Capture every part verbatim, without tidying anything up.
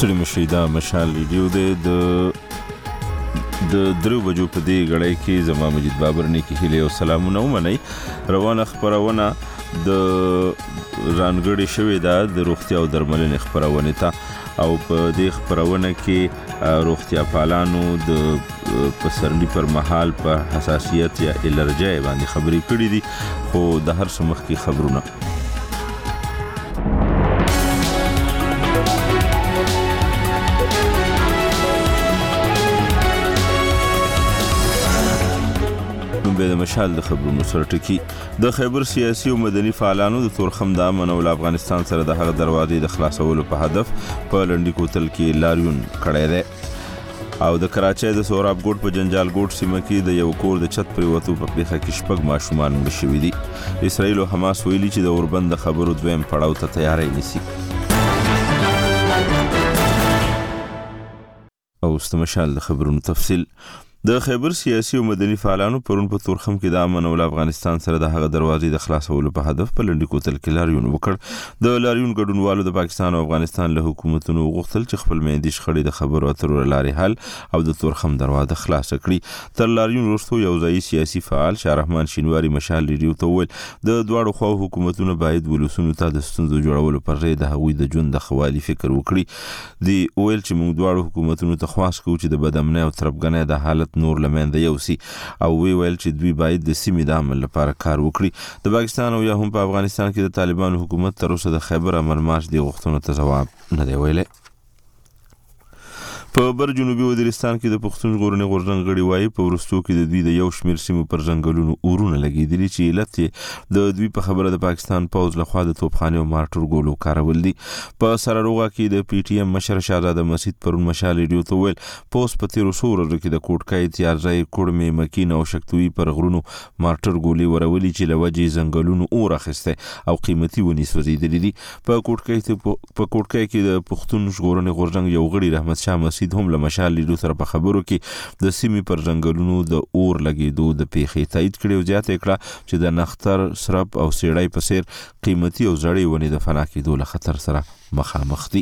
ستړي مشئ دا مشال ریډیو دی د د درو بجو په دې غړی کې زما مجید بابر نیکی هیله او سلامونه ومنئ. روانه خپرونه د رانګړې شوې ده د روغتیا او درملنې خپرونې ته او په دې خپرونه کې روغتیا پالانو د پسرلی پر مهال په حساسیت یا الرجی باندې خبرې کړې دي، خو د هر څه مخکې خبرونه به د مشال د خبرونو سره ټکی. د خیبر سیاسي او مدني فعالانو د تورخم د امن او افغانستان سره د هغه دروازې د خلاصولو په هدف په لنډی کوتل کې لاریون کړی دی او د کراچۍ د سوراب ګوټ په جنجال ګوټ سیمه کې د یو کور د چت پرې وتو په پیښه کې شپږ ماشومان مړه شوي دي. اسرائیل او حماس ویلي چې د اوربند د خبرو دویم پړاو ته تیاری نیسي. او استمشال د خبرونو تفصیل. د خیبر سیاسي او مدني فعالانو پرون په تورخم کې د امن او افغانستان سره د هغه دروازې د خلاصولو په هدف په لنډی کوتل کې لاریون وکړ. د لاریون ګډونوالو د پاکستان او افغانستان له حکومتونو غوښتل چې خپل میندې شخړې د خبرو اترو لارې حل او د تورخم دروازه خلاص کړي. تر لاریون وروسته یو ځایي سیاسي فعال شاه رحمان شینواری مشال ریډیو ته وویل د دواړو خواو حکومتونو باید ولسونو ته د ستونزو جوړولو پر ځای د هغوی د ژوند د ښه والي فکر وکړي. دی ویل چې موږ دواړو حکومتونو ته خواست کوو چې د بدامنۍ او تربګنۍ د حالت نور له منځه یوسي او وی ویل چې دوی باید د سیمې د امن لپاره کار وکړي. د پاکستان او یا هم په افغانستان کې د طالبانو حکومت تر اوسه د خیبر امن مارچ دی غوښتنو ته ځواب نه دی ویلی. په بر جنوبي وزیرستان کې د پښتون ژغورنې غورځنګ غړي وایي په وروستو کې د دوی د یو شمېر سیمو پر ځنګلونو اورونه لګېدلي چې علت یې د دوی په خبره د پاکستان پوځ لخوا د توپخانې او مارټر ګولو کارول دي. په سراروغه کې د پی ټي ایم مشر شهزاده مسعود پرون مشال ریډیو ته ویل پوځ په تیرو څو ورځو کې د کوټکۍ تیارځای کوړمې مکین او شکتوي پر غرونو مارټر ګولې ورولي چې له وجې ځنګلونو اور اخیستی او قیمتي ونې سوځېدلي دي. په کوټکۍ په کوټکۍ کې د پښتون ژغورنې غورځنګ یو غړي رحمت شاه مسعود هم له مشال لیدو سره په خبرو کې د سیمې پر ځنګلونو د اور لګېدو د پیښې تایید کړي او زیاته کړه چې د نختر سرب او سیړۍ په څیر قیمتي او زړې ونې د فنا کېدو له خطر سره مخامخ دي.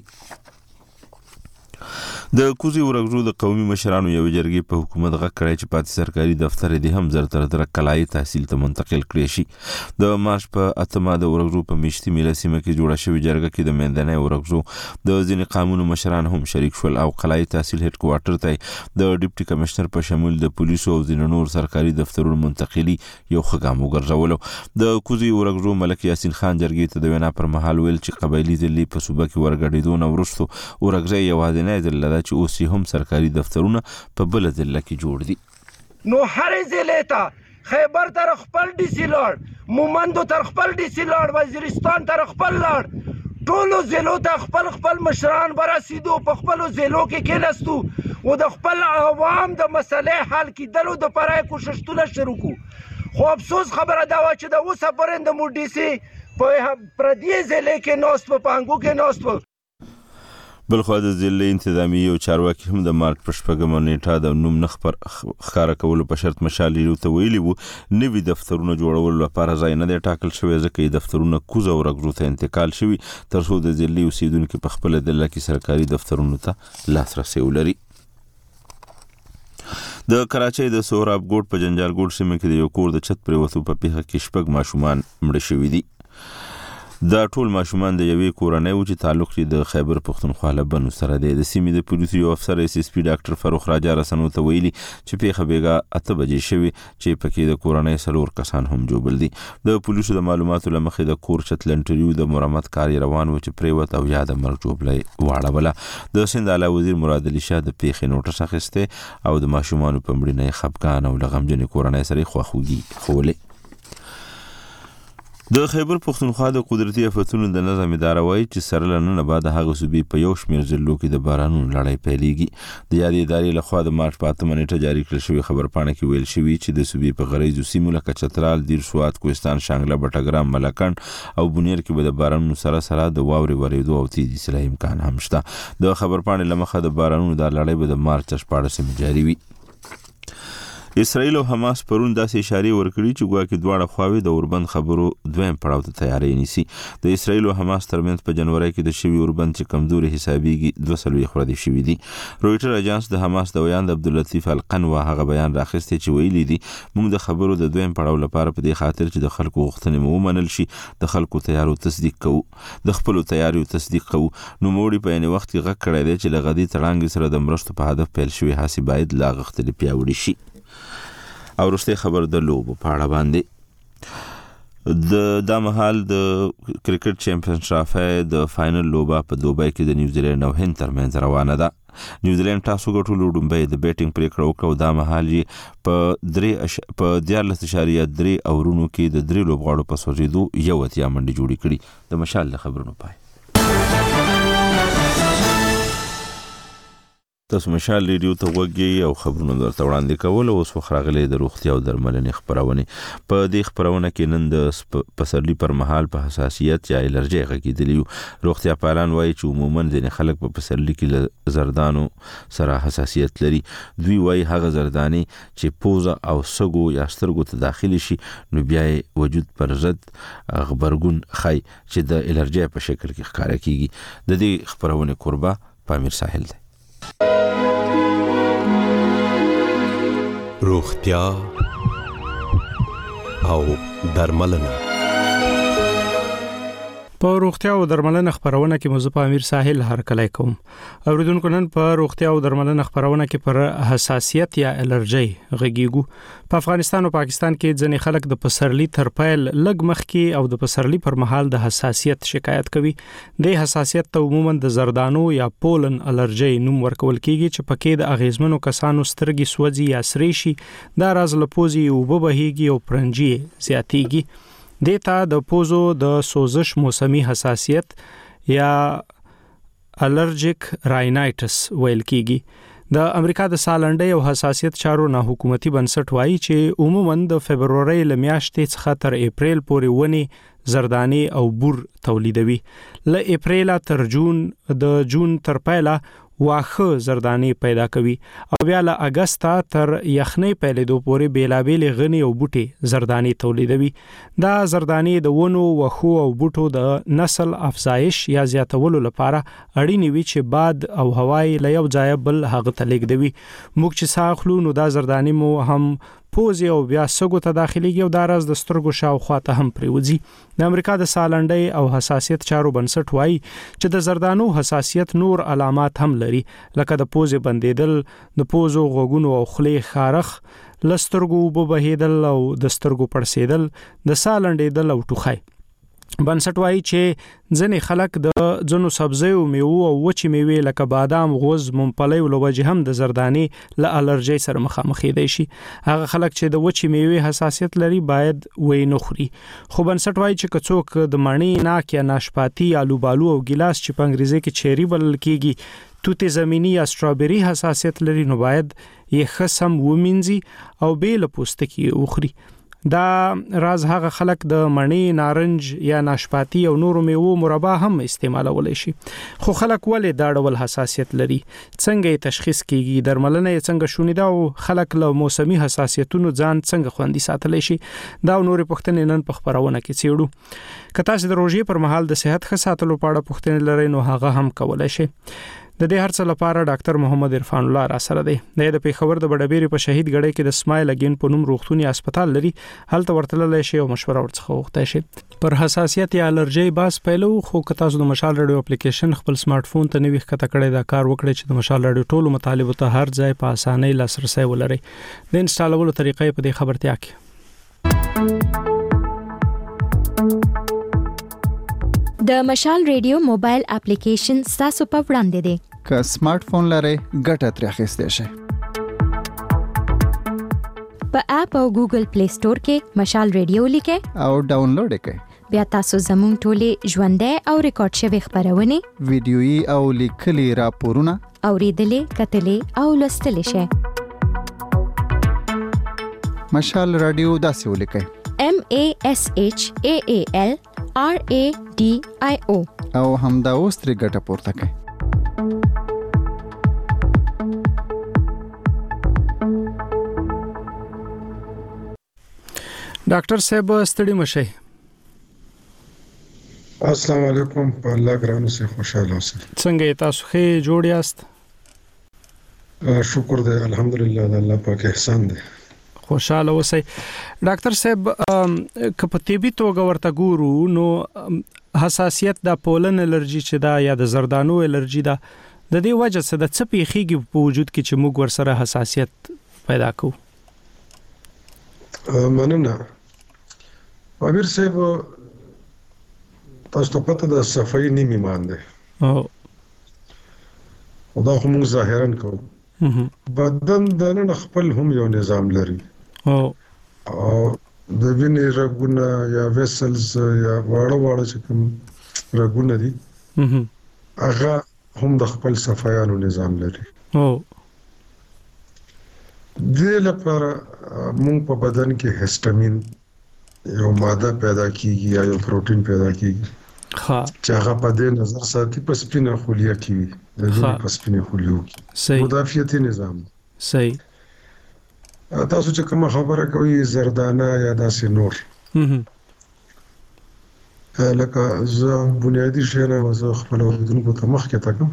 د کوزي ورغزو د قومي مشرانو یو جرګې په حکومت غږ کړی چې پاتې سرکاري دفتر دې هم زر تر زر کلایي تحصیل ته منتقل کړی شي. د مارچ په اتمه د ورغزو په میشتي میله سیمه کې جوړه شوې جرګه کې د میندنۍ ورغزو د ځینې قانونو مشران هم شریک شول او کلایي تحصیل هډ کوارټر ته د ډیپټي کمشنر په شمول د پولیسو او ځینې نور سرکاري دفترونو منتقلي یو ښه ګام وګرځولو. د کوزي ورغزو ملک یاسین خان جرګې ته د وینا پر مهال ویل چې قبایلي ځلې په صوبه کې ورګډېدو نه وروستو ورغزی یوازینی ځله ده چې اوس هم سرکاري دفترونه په بل ځله کې جوړ دي. نو هر ضلع ته خیبر تر خپل ډي سي لاړ، مومندو تر خپل ډي سي لاړ، وزیرستان تر خپل لاړ، ټولو ضلعو ته خپل خپل مشران برسېدو، په خپلو ضلعو کې کېناستو او د خپل عوام د مسلې حل کېدلو دپاره یې کوښښونه شروع کړو. خو افسوس خبره دا وه چې د اوسه پورې د مو ډي سي په پردي ضلع کې ناست و، په انګو کې ناست و. بلخوا د ضلع انتظامیې او چارواکي هم د مارچ په شپږمه نیټه د نوم نه ښکاره کولو په شرط مشال ریډیو ته ویلي وو نوي دفترونه جوړولو لپاره ځای نه دی ټاکل شوی ځکه یې دفترونه کوزه او رغزو ته انتقال شوي تر څو د ضلعي اوسیدونکي په خپله ضلع کې سرکاري دفترونو ته لاسرسی ولري. د کراچۍ د سوراب ګوټ په جنجال ګوټ سیمه کې د یو کور د چت پرې وتو په پیښه کې شپږ ماشومان مړه شوي دي. دا ټول ماشومان د یوې کورنۍ و چې تعلق یې د خیبر پښتونخوا له بنو سره دی. د سیمې د پولیسو یو افسر ایس ایس پي ډاکټر فاروق راجا رسنو ته ویلي چې پیښه بیګا اته بجې شوې چې پکې د کورنۍ څلور کسان هم جوبل دي. د پولیسو د معلوماتو له مخې د کور چت لنټریو د مرمت کار یې روان و چې پرېوت او یا د مرګ جوبلی واړوله. د سیند اعلی وزیر مراد علي شاه د پیښې نوټس اخیستی او د ماشومانو په مړینه یې خفګان او له غمجنې کورنۍ سره یې خواخوږي ښولې. د خیبر پښتونخوا د قدرتي آفتونو د نظم اداره وایي چې سره له ننه بعد هغه صوبې په یو شمېر ضلعو کې د بارانونو لړۍ پیلېږي. د یادې ادارې لخوا د مارچ په اتمه نیټه جاري کړل شوې خبرپاڼه کې ویل شوي چې د صوبې په غریزو سیمو لکه چترال، دیر سوات، کوهستان، شانګله، بټګرام، ملکنډ او بونیر کې به د بارانونو سره سره د واورې ورېدو او تیزي سیلۍ امکان هم شته. د خبرپاڼې له مخه د بارانونو دا لړۍ به د مارچ شپاړسمې جاري وي. اسرائیل او حماس پرون داسې اشارې ورکړي چې ګواکې دواړه خواوې د اوربند خبرو دویم پړاو ته تیاری نیسي. د اسرائیل او حماس ترمنځ په جنوري کې د شوي اوربند چې کمزوري حسابيږي دوه څلوېښت ورځې شوي دي. رويټر اژانس د حماس د ویاند عبداللطیف القنوا هغه بیان راخسته چې ویلي دي موږ د خبرو د دویم پړاو لپاره په دې خاطر چې د خلکو غوښتنې مو ومنل شي د خلکو تیارو تصدیق کوو د خپل تیاریو تصدیق کوو. نو موړي په یوه وخت کې غږ کړی دی چې لغدي تړانګ سره د مرستو په هدف پیل شوی هڅې باید لا غښتلې پیاوړي شي. او وروسته خبر د لوبو په اړه باندې د دا مهال د کرکټ چیمپیونز ټرافي د فائنل لوبه په دوبۍ کې د نیوزیلند او هند ترمنځ روانه ده. نیوزیلند تاسو ګټلو ډومبۍ د بیټینګ پریکړه وکړه او دا مهال یې په درې اش... په دیارلس اشاریه درې اورونو کې د درې لوبغاړو په سوځېدو یو اتیا منډې جوړې کړي. د مشال له خبرونو پای تاسو مشال ریډیو ته وګورئ او خبرونه درته وړاندې کول. اوس وخراغلي د روغتیا او درملنې خبرونه په دې خبرونه کې نن د پسرلی پر مهال په حساسیت یا الرجی غږیدلی. روغتیا پالان وایي چې عموما ځینې خلک په پسرلی کې زردانو سره حساسیت لري. دوی وایي هغه زردانی چې پوزه او سګو یا سترګو ته داخلي شي نو بیا وجود پر ضد خبرګون خای چې د الرجی په شکل کې ښکارا کیږي. د دې خبرونه قربا پامیر ساحل دی. روغتیا او درملنه په روغتیا او درملنه خبرونه کې موضوع په امیر ساحل هر کله کوم. اوریدونکو نن په روغتیا او درملنه خبرونه کې پر حساسیت یا الرجی غږیږو. په افغانستان او پاکستان کې ځینې خلک د پسرلی تر پیل لږ مخ کې او د پسرلی پر مهال د حساسیت شکایت کوي. د حساسیت ته عموما د زردانو یا پولن الرجی نوم ورکول کیږي چې پکې د اغیزمنو کسانو سترګې سوځي یا سرې شي. دا راز لپوزي او وبهيږي او پرنجي زیاتیږي. دیتا د پوزو د سوزش موسمی حساسیت یا الرجیک راینایټس ویل کیږي. د امریکا د سالنډي او حساسیت چارو نه حکومتي بنسټ وایي چې عموما د فبرवरी لمیاشتې څخه تر اپریل پورې ونی زردانی او بور تولیدوي. ل اپریل تر جون د جون تر پایله واخه زردانی پیدا کوي او بیا له اگست تر یخنۍ پیلېدو پورې بیلابېل غني او بوټي زردانی تولیدوي. دا زردانی د ونو وخو او بوټو د نسل افزایش یا زیاتولو لپاره اړینې وي چې باد او هوای له یو ځای بل هغه ته لیږدوي. موږ چې ساخلو نو دا زردانی مو هم پوزي او بیا سګو ته داخليږي او دا راز د سترګو شاوخوا ته هم پریوځي. د امریکا د سالنډي او حساسیت چارو بنسټ وایي چې د زردانو حساسیت نور علامات هم لري لکه د پوزي بندیدل، د پوزو غوګونو او خلې خارخ، لسترګو وبهیدل او د سترګو پړسیدل، د سالنډیدل او ټوخی. بنسټ وایي چې ځینې خلک د ځنو سبزیو میوو او وچې میوې لکه بادام، غوز، ممپلی او لوجه هم د زردانی له الرجی سره مخامخ دي شي. هغه خلک چې د وچې میوې حساسیت لري باید وې نه خوري. خو بنسټ وایي چې کڅوک د مڼې، ناک یا ناشپاتی، آلو بالو او ګلاس چې په انګریزي کې چيري بلل کیږي توت زمینی یا سټرابری حساسیت لري نو باید یې خصم ومنځي او بیل پوستکی وخوري. دا راز هغه خلک د مڼې، نارنج یا ناشپاتی او نورو میوو مربا هم استعمالولای شي. خو خلک ولې دا ډول حساسیت لري؟ څنګه یې تشخیص کیږي؟ درملنه یې څنګه شونې ده او خلک له موسمي حساسیتونو ځان څنګه خوندي ساتلی شي؟ دا او نورې پوښتنې نن په خبرونه کې څېړو. که تاسو د روژې پر مهال د صحت ښه ساتلو په اړه پوښتنې لرئ نو هغه هم کولای شئ. د دې هرڅه لپاره ډاکټر محمد عرفان الله را سره دی. د پیښور د بډبېری په شهید غړې کې د سمایل اگین په نوم روغتونی هسپتال لري. هلته ورتللی شي او مشوره ورڅخه وغوښتای شي. پر حساسیت یا الرجی باس پیلو خو که تاسو د مشال رادیو اپلیکیشن خپل سمارټ فون ته نوی ښکته کړی دا کار وکړئ چې د مشال رادیو ټولو مطالبو ته هر ځای په اسانۍ لاسرسي ولرئ. د انسټالولو طریقې په دې خبرتیا کې د مشال ریډیو موبایل اپلیکیشن تاسو په وړاندې دی. که سمارټ فون لرئ ګټه ترې اخیستی شئ. په اپ او ګوګل پلی سٹور کې مشال ریډیو لیکئ او ډاونلوډ کړئ. بیا تاسو زموږ ټولې ژوندۍ او ریکارډ شوی خبرونه، ویډیويي او لیکلي راپورونه اوریدلې، کتلې او لوستلې شئ. مشال رادیو داسې ولیکئ: M A S H A A L R A D I O او همدا اوس ترې ګټه پورته کړئ. ډاکټر صاحب ستړي مشئ. السلام علیکم. په الله ګرانو سي خوشاله اوسئ. څنګه تاسو ښه جوړ یاست؟ شکر دی الحمدلله د الله پاک احسان دی. خوشاله اوسئ. ډاکټر صاحب که په طبي توګه ورته ګورو نو حساسیت د پولن الرجی چې دا یا د زردانو الرجی دا د دې وجه څه د څه پیخيږي په وجود کې چې موږ ورسره حساسیت پیدا کوو؟ مننه امیر صاحب. تاسو ته پته ده صفائی نیمه ایمان ده. او خدا خو موږ ظاهرا کوو. بدن د نن خپل هم یو نظام لري. او او د وینې رګونه یا ویسلز یا واړه واړه چې کوم رګونه دي هغه هم د خپل صفایانو نظام لري. او د لپاره موږ په بدن کې هیسټامین یو ماده پیدا کیږي یا یو پروتین پیدا کیږي. ها چې هغه په دې نظر ساتي په سپینه خلیه کې وي. د دې په سپینه خلیو کې صحیح مدافعتي نظام. صحیح. تاسو چې کوم خبره کوي زردانه یا داسې نور لکه زه بنیادی شیانه وزه خپل اوریدونکو ته مخکې تکم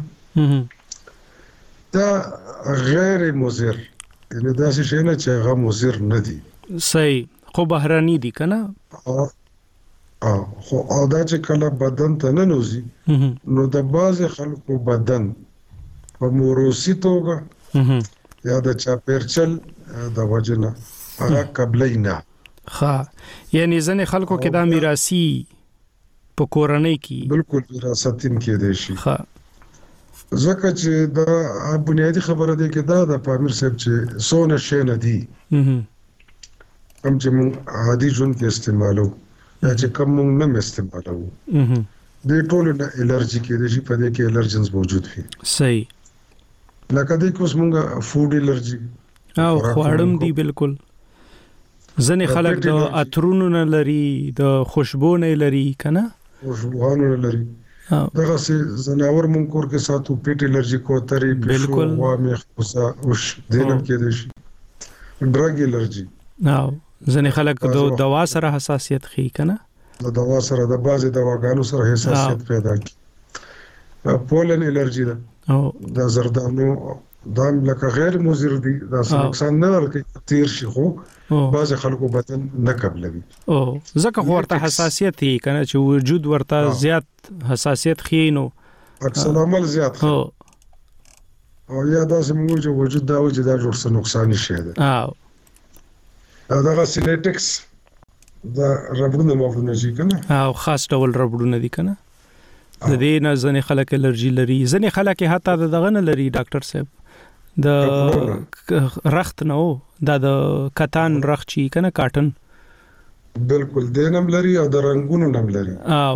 دا غیر مضر یعنی داسې شیانه چې هغه مضر نه دي. صحیح. خو بهراني دي کنه. او خو او دا چې کله بدن ته نه نوزي نو د باز خلکو بدن په موروثي توګه یا د چاپیرچل د وجنه هغه قبلې نه. ها یعنی ځنې خلکو کې دا میراثي په کورنۍ کې بالکل وراثتین کې دی شي. ها ځکه چې دا بنیادی خبره ده کې دا د پامیر صاحب چې سونه شي نه دي هم چې موږ عادي ژوند کې استعمالو یا چې کوم موږ نه استعمالو د ټولو نه الرجی کې د شي په دې کې الرجنز موجود وي. صحیح. لکه د کوم موږ فود الرجی او خواړم دي بالکل. ځنې خلک د اترونو نه لري د خوشبو نه لري کنه. خوشبوانو نه لري. دغه سي زناور مونږ کور کې ساتو پیټ الرجی کو ترې بالکل وا مې خوسا اوش دینم کې دي شي ډرګ الرجی. او ځنې خلک د دوا سره حساسیت خي کنه. د دوا سره د بازي دواګانو سره حساسیت پیدا کی. پولن الرجی ده او د زردانو دا لکه غیر مضر دي دا نقصان نه ورکوي تیر شي خو بعض خلکو بدن نه قبلوي. او ځکه خو ورته حساسیت هي کنه چې وجود ورته زیات حساسیت خینو اکثر عمل زیات خو او یا دا سمو چې وجود دا وجود دا جوړ څه نقصان شي ده. او دا سینټکس دا ربړونه مفهوم شي کنه. او خاص ډول ربړونه دي کنه. د دې نه ځنې خلک الرجی لري. ځنې خلک حتی دغه نه لري ډاکټر صاحب د رخت نه او دا د کتان رخت چی کنه کاټن بالکل دینم لري او د رنگونو نم لري. او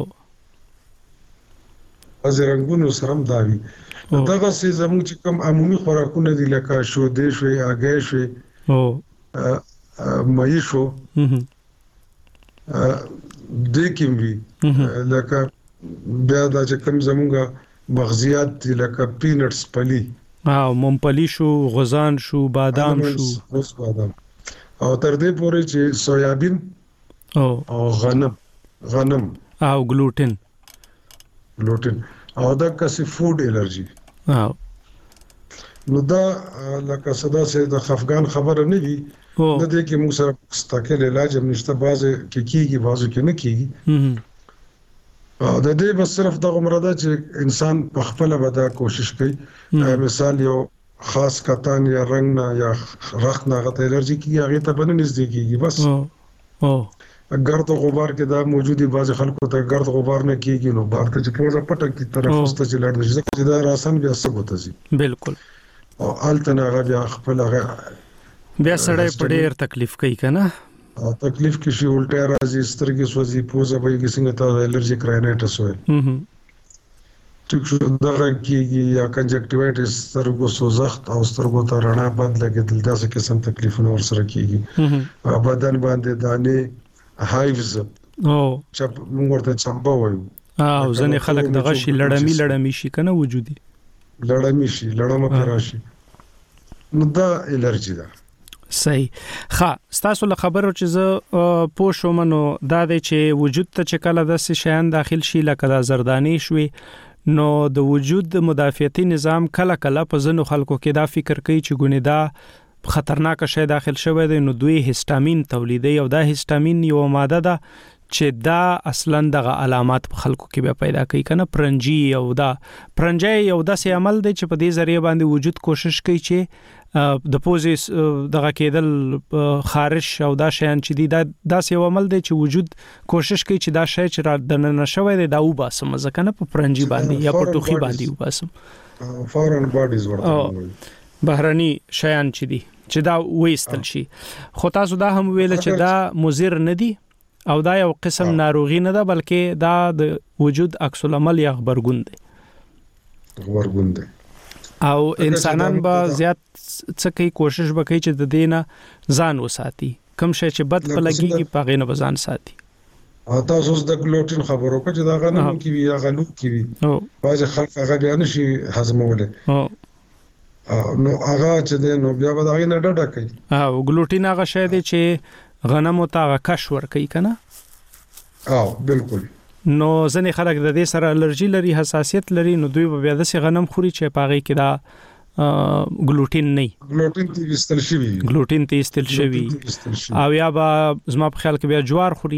از رنگونو سره داوی دغه سي زموږ چې کوم عمومي خوراکونه دي لکه شو دې شوي اگې شوي او مې شو د کیموي لکه بیا دا چې کوم زموږ مغزيات دي لکه پینټس پلی او ممپلی شو غزان شو بادام شو بادام او تر دې پورې چې سویابین او او غنم غنم او ګلوټن ګلوټن او دا کسي فود الرجی. او نو دا لکه صدا سي د خفقان خبره نه وي د دې کې موږ سره ستاکل علاج هم نشته. بازه کې کیږي بازه کې نه کیږي. او د دې بس صرف دغه مرده چې انسان په خپل ودا کوشش کوي. مثال یو خاص کتان یا رنگ نه یا رخت نه غته الرجی کیږي هغه ته باندې نږدې کیږي بس. او ګرد غبار کې دا موجودي بعض خلکو ته ګرد غبار نه کیږي نو بار ته چې پوزه پټک کی تنفس ته چلړ نشي ځکه دا راسن بیا څه بوته سي. بالکل. او التنا غبیا خپل هغه بیا سړی په ډېر تکلیف کوي کنه. او تکلیف کې شي الټا راځي سترګې سوځي پوزه وایي څنګه ته الرجیک راینایټس وایي. ټیک شو دغه کېږي یا کنجکټیوایټس سترګو سوزخت او سترګو ته رڼا بند لګېدل داسې قسم تکلیفونه ورسره کېږي. بدن باندې دانې هایوز او چې موږ ورته چمبا وایو. او ځنې خلک دغه شي لړمی لړمی شي کنه وجودي لړمی شي لړمه راشي نو دا الرجی ده. صحیح. ښه تاسو له خبرو چې زه پوه شوم نو دا دی چې وجود ته چې کله د شیان داخل شي لکه د زردانی شوي نو د وجود د مدافعتي نظام کله کله په ځینو خلکو کې دا فکر کوي چې ګونې دا خطرناک شی داخل شوی دی نو دوی هیستامین تولیدي او دا هیستامین یو ماده ده چې دا اصلا دغه علامات په خلکو کې به پیدا کوي کنه پرنجي او دا پرنجي یو داسې عمل دی چې په دې ذریعہ باندې وجود کوشش کوي چې د پوزیس دغه کېدل خارج او دا شیان چې دی دا داسې یو عمل دی چې وجود کوشش کوي چې دا شی چې را دننه شوی دی دا وباسم ځکه نه په پرنجي باندې یا په ټوخي باندې وباسم فورن باډیز ورته بهرني شیان چې دی چې دا وېستل شي خو تاسو دا هم ویل چې دا مضر نه دی او دا یو قسم ناروغي نه ده بلکې دا د وجود عکس العمل یا خبرګون دی خبرګون دی او انسانان به زیات څه کوي کوشش وکړي چې د دینه ځان وساتي کوم شي چې بد په لګيږي پاغې نه ځان ساتي او تاسو د ګلوټین خبرو کې چې دا غنم کې وي یا غلو کې وي او باز خلک هغه بیان شي هضموله او نو هغه چې د نو بیا به دا نه ډډه کوي او ګلوټین هغه شی دی چې غنمو ته کش ور کوي کنه او بالکل نو ځنې خلک د دې سره الرجی لري حساسیت لري نو دوی به بیا د سي غنم خوري چې پاغي کې دا ګلوټین نه ګلوټین تی استل شوی ګلوټین تی استل شوی او یا به زما په خیال کې بیا جوار خوري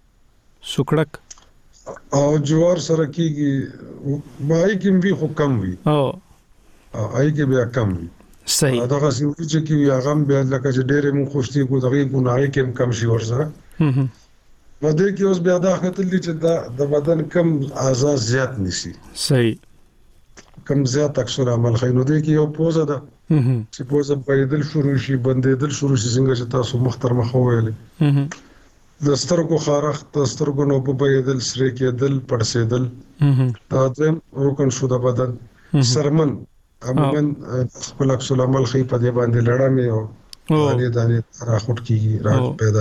سوکړک او جوار سره کېږي مای کې به خو کم وي او آی کې بیا کم وي صحیح دا غسی چې کی هغه بیا لکه چې ډېرې مون خوشتي کو دغه ګناهي کې کم شي ورسره هم نو دې کې اوس بیا دا خطر دي چې دا د بدن کم اعضاء زیات نشي صحیح کم زیات اکثر عمل خي نو دې کې یو پوزه ده چې پوزه بریدل شروع شي بندیدل شروع شي څنګه چې تاسو مختر مخ ویلې د سترګو خارخ د سترګو نو په بریدل سره کېدل پړسېدل دا د روکن شو د بدن سرمن عموما خپل عکس العمل خي په دې باندې لړامې او باندې باندې راخوت کیږي راځ پیدا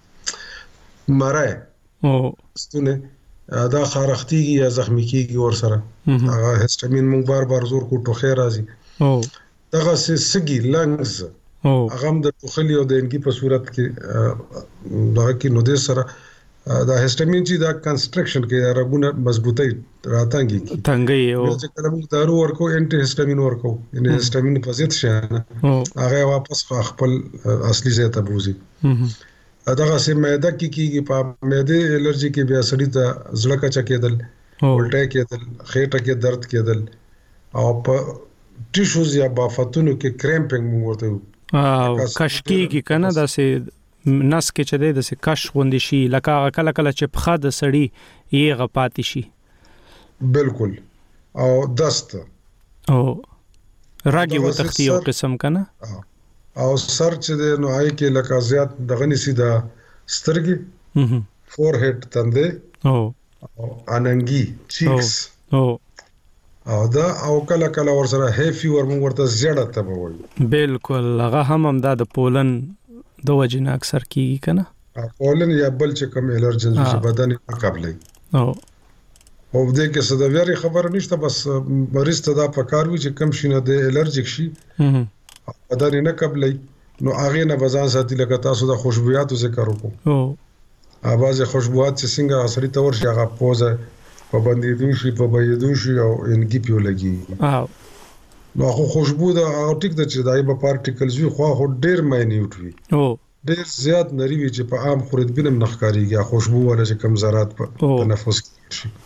کی مړای او ستونه دا خارختيږي یا زخمی کیږي ور سره هغه هیستامین مونږ بار بار زور کو ټوخه راځي او دغه سګي لنګز او هغه د ټوخلي او د انګي په صورت کې دا کې نو د سره دا هیستامین چې دا کنسترکشن کې راغونه مضبوطی راتانګي کی تنګي او چې کله موږ دارو ورکو انټي هیستامین ورکو ان هیستامین په ضد شي هغه واپس خپل اصلي ځای ته بوزي دغه سه معده کې کیږي په معده الرجی کې بیا سړی ته زړه کا چکیدل ولټه کېدل خېټه کې درد کېدل او په ټیشوز یا بافتونو کې کرامپینګ موږ ورته او کشکی کې کنه داسې نس کې چې د سې کش غوندي شي لکه کله کله چې په خاطر سړی یې غپاتې شي بالکل او دست او راګي و تختی او قسم کنه او سر چې د نو آی کې لکه زیات دغه نسی دا سترګي فور هډ تندې او اننګي چیکس او او دا او کله کله ور سره هیفي ور موږ ورته زیړه ته وایي بالکل هغه هم هم د پولن د وجنه اکثر کیږي کنه پولن یا بل چې کوم الرجن چې بدن نه قبلې او او دې کې څه د ویری خبر نشته بس مریض ته دا پکار وي چې کم شینه د الرجیک شي بدن نه قبلې نو هغه نه بزان ساتي لکه تاسو د خوشبوياتو ذکر وکړو او اواز خوشبوات چې څنګه اثر ته ورشي هغه پوزه په باندې دوشي په بيدو شي او انګي پیو لګي او نو خو خوشبو دا او ټیک د چې دای په پارټیکلز وي خو هو ډیر ماینیوټ وي او ډیر زیات نری وي چې په عام خوردبینم نخکاریږي خوشبو ولا چې کم ذرات په تنفس کې شي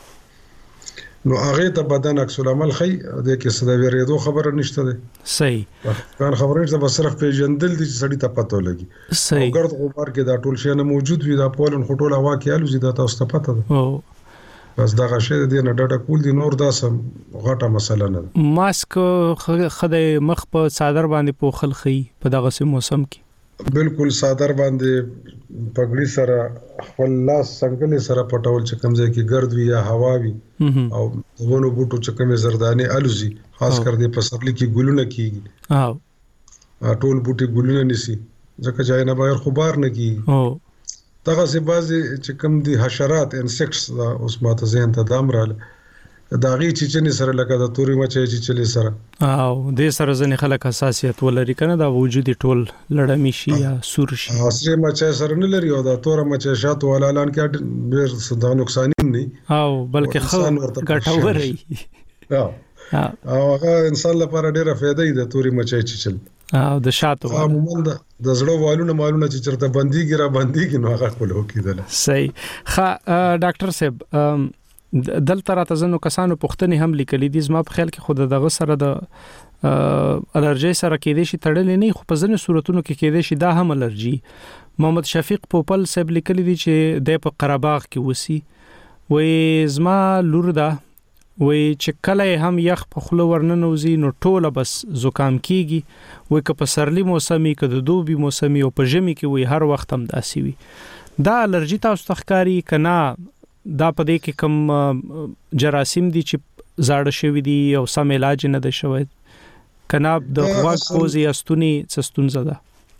نو هغه ته بدن عکس العمل خي د کې صدا ویریدو خبره نشته ده صحیح کان خبره نشته بس صرف پیژندل دي چې سړی ته پته لګي صحیح ګرد غبار کې دا ټول شی نه موجود وي دا پولن خټول هوا کې الوزي دا تاسو ته پته ده او بس دا غشه دې نه ډډه کول دي نور دا سم غټه مسله نه ماسک خدای مخ په صادر باندې پوخل خي په دغه سه موسم کې بالکل صادر باندې پګړی سره خپل لاس څنګه سره پټول چې کمزې کې ګرد وي یا هوا وي او ونو بوټو چې کمې زردانه الوزي خاص کر دې پسرلی کې ګلونه کیږي او ټول بوټي ګلونه نسی ځکه چې نه بغیر خبر نه کیږي او دغه سي بعضي چې کوم دي حشرات انسیکټس دا اوس ماته ذهن ته دام رااله دا غي چې سره لکه د توري مچي چې چلی سره او د سره ځنې خلک حساسیت ولري کنه دا وجودي ټول لړمی شي یا سور شي اصلي مچي سره نه لري او دا تور مچي شاته ولا اعلان کې ډېر صدا نقصان نه او بلکې خو ګټور وي او هغه انسان لپاره ډېره فائدې ده توري مچي چې چل او د شاتو عموما د زړه والونه مالونه چې چرته بنديږي را بنديږي نو هغه کول وکیدل صحیح ښه ډاکټر صاحب دلته راته زنو کسانو پوښتنې هم لیکلې دي زما په خیال کې خود دغه سره د الرجی سره کېدې شي تړلې نه خو په ځینې صورتونو کې کېدې شي دا هم الرجی محمد شفیق پوپل صاحب لیکلي دي چې د په قرهباغ کې وسی وې زما لور دا وې چې کله هم یخ په خوله ورننوزي نو ټوله بس زکام کیږي وې که په سرلی موسمي که د دوبي موسمي او په ژمي کې وې هر وخت هم داسي وي دا الرجی تاسو تخکاری کنا دا په دې کې کوم جراثیم دي چې زاړه شوی دي او سم علاج نه ده شوی کنا د غوږ پوزي استونی څستون زده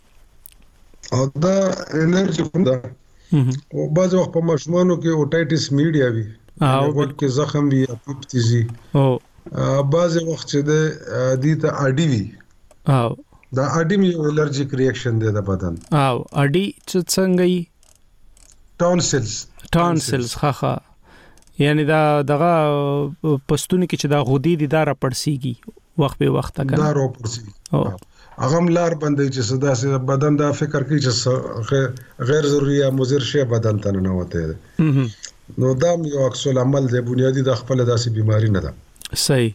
او دا الرجی کوم ده او بعض وخت په ماشومانو کې اوټایټس میډیا وي او ورکه زخم وي اپیپتیزي او بعض وخت چې د دې ته اډی وي او دا اډی می الرجیک ریاکشن دی د بدن او اډی چې څنګه یي ټونسلز ټونسلز خخه یعنی دا دغه پستونی کې چې دا غودي دي دا را پړسيږي وخت به وخت کنه دا را پړسي هغه ملار باندې چې صدا سي بدن دا فکر کوي چې غیر ضروري یا مضر شی بدن ته نه وته نو دا یو عکس العمل دی بنیادی د خپل داسې بیماری نه ده صحیح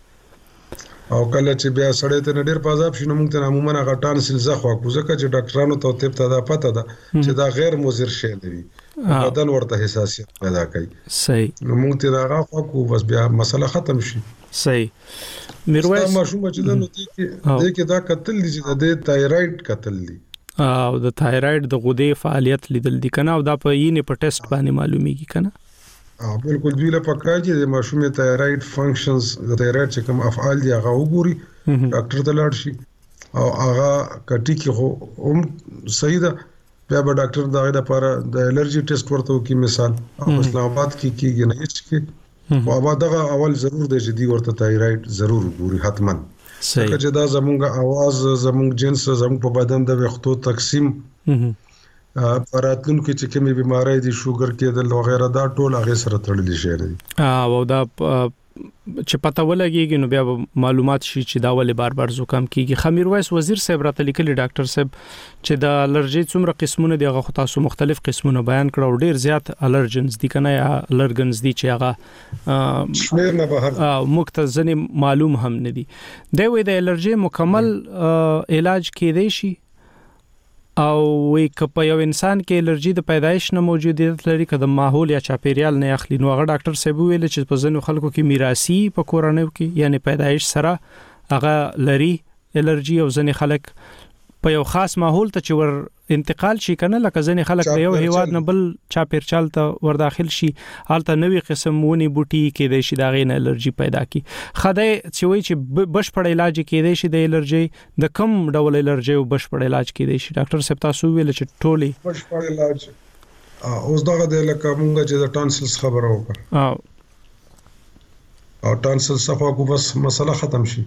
او کله چې بیا سړی ته ډېر پازاب شي نو موږ ته عموما هغه ټانسل زخوا کو ځکه چې ډاکټرانو ته طب ته دا پته ده چې دا غیر مضر شی دی بدن ورته حساسیت پیدا کوي صحیح نو موږ ته هغه خوا کو بس بیا مسله ختم شي صحیح میرویس ماشوم چې نو دې کې کې دا قتل دي چې د تایرايډ قتل دي او د تایرايډ د غدې فعالیت لیدل دي کنه او دا په یینې په ټیسټ باندې معلومیږي کنه اه بالکل دوی له پکای چې د ماشومې تایرايډ فنکشنز د تایرايډ چې کوم افعال دي هغه وګوري ډاکټر ته لاړ شي او هغه کټی کې خو هم صحیح ده بیا به ډاکټر دغه لپاره د الرجی ټیسټ ورته کوي مثال او اسلام آباد کې کېږي نه هیڅ کې او هغه دغه اول ضرور دی چې دی ورته تایرايډ ضرور وګوري حتما صحیح چې دا زمونږ आवाज زمونږ جنس زمونږ په بدن د وختو تقسیم پراتون کې چې کومې بیماری دي شوګر کېدل او غیره دا ټول هغه سره تړلي شي او دا چې پته ولګيږي نو بیا معلومات شي چې دا ولې بار بار زکام کیږي خمیر وایس وزیر صاحب راته لیکلي ډاکټر صاحب چې د الرجی څومره قسمونه دي هغه تاسو مختلف قسمونه بیان کړو ډیر زیات الرجنز دي کنه یا الرجنز دي چې هغه شمیر نه بهر مختزن معلوم هم نه دي دا وې د الرجی مکمل علاج کېدی شي او وی کپ یو انسان کې الرجی د پیدایش نه موجودیت لري کده ماحول یا چاپیریال نه اخلي نو هغه ډاکټر صاحب ویل چې په ځینو خلکو کې میراثي په کورنۍ کې یعنی پیدایش سره هغه لري الرجی او ځینې خلک په یو خاص ماحول ته چې ور انتقال شي کنه لکه ځینې خلک د یو هیواد نه بل چاپیرچال ته ور داخل شي حالت نوې قسم ونی بوټي کې د شي دا غي نه الرجی پیدا کی خدای چې وی چې بشپړ علاج کې دی شي د الرجی د کم ډول الرجی او بشپړ علاج کې دی شي ډاکټر صاحب تاسو ویل چې ټولي بشپړ علاج اوس دغه د لکه مونږ چې د ټانسلز خبره وکړه او او ټانسل صفه کو بس مسله ختم شي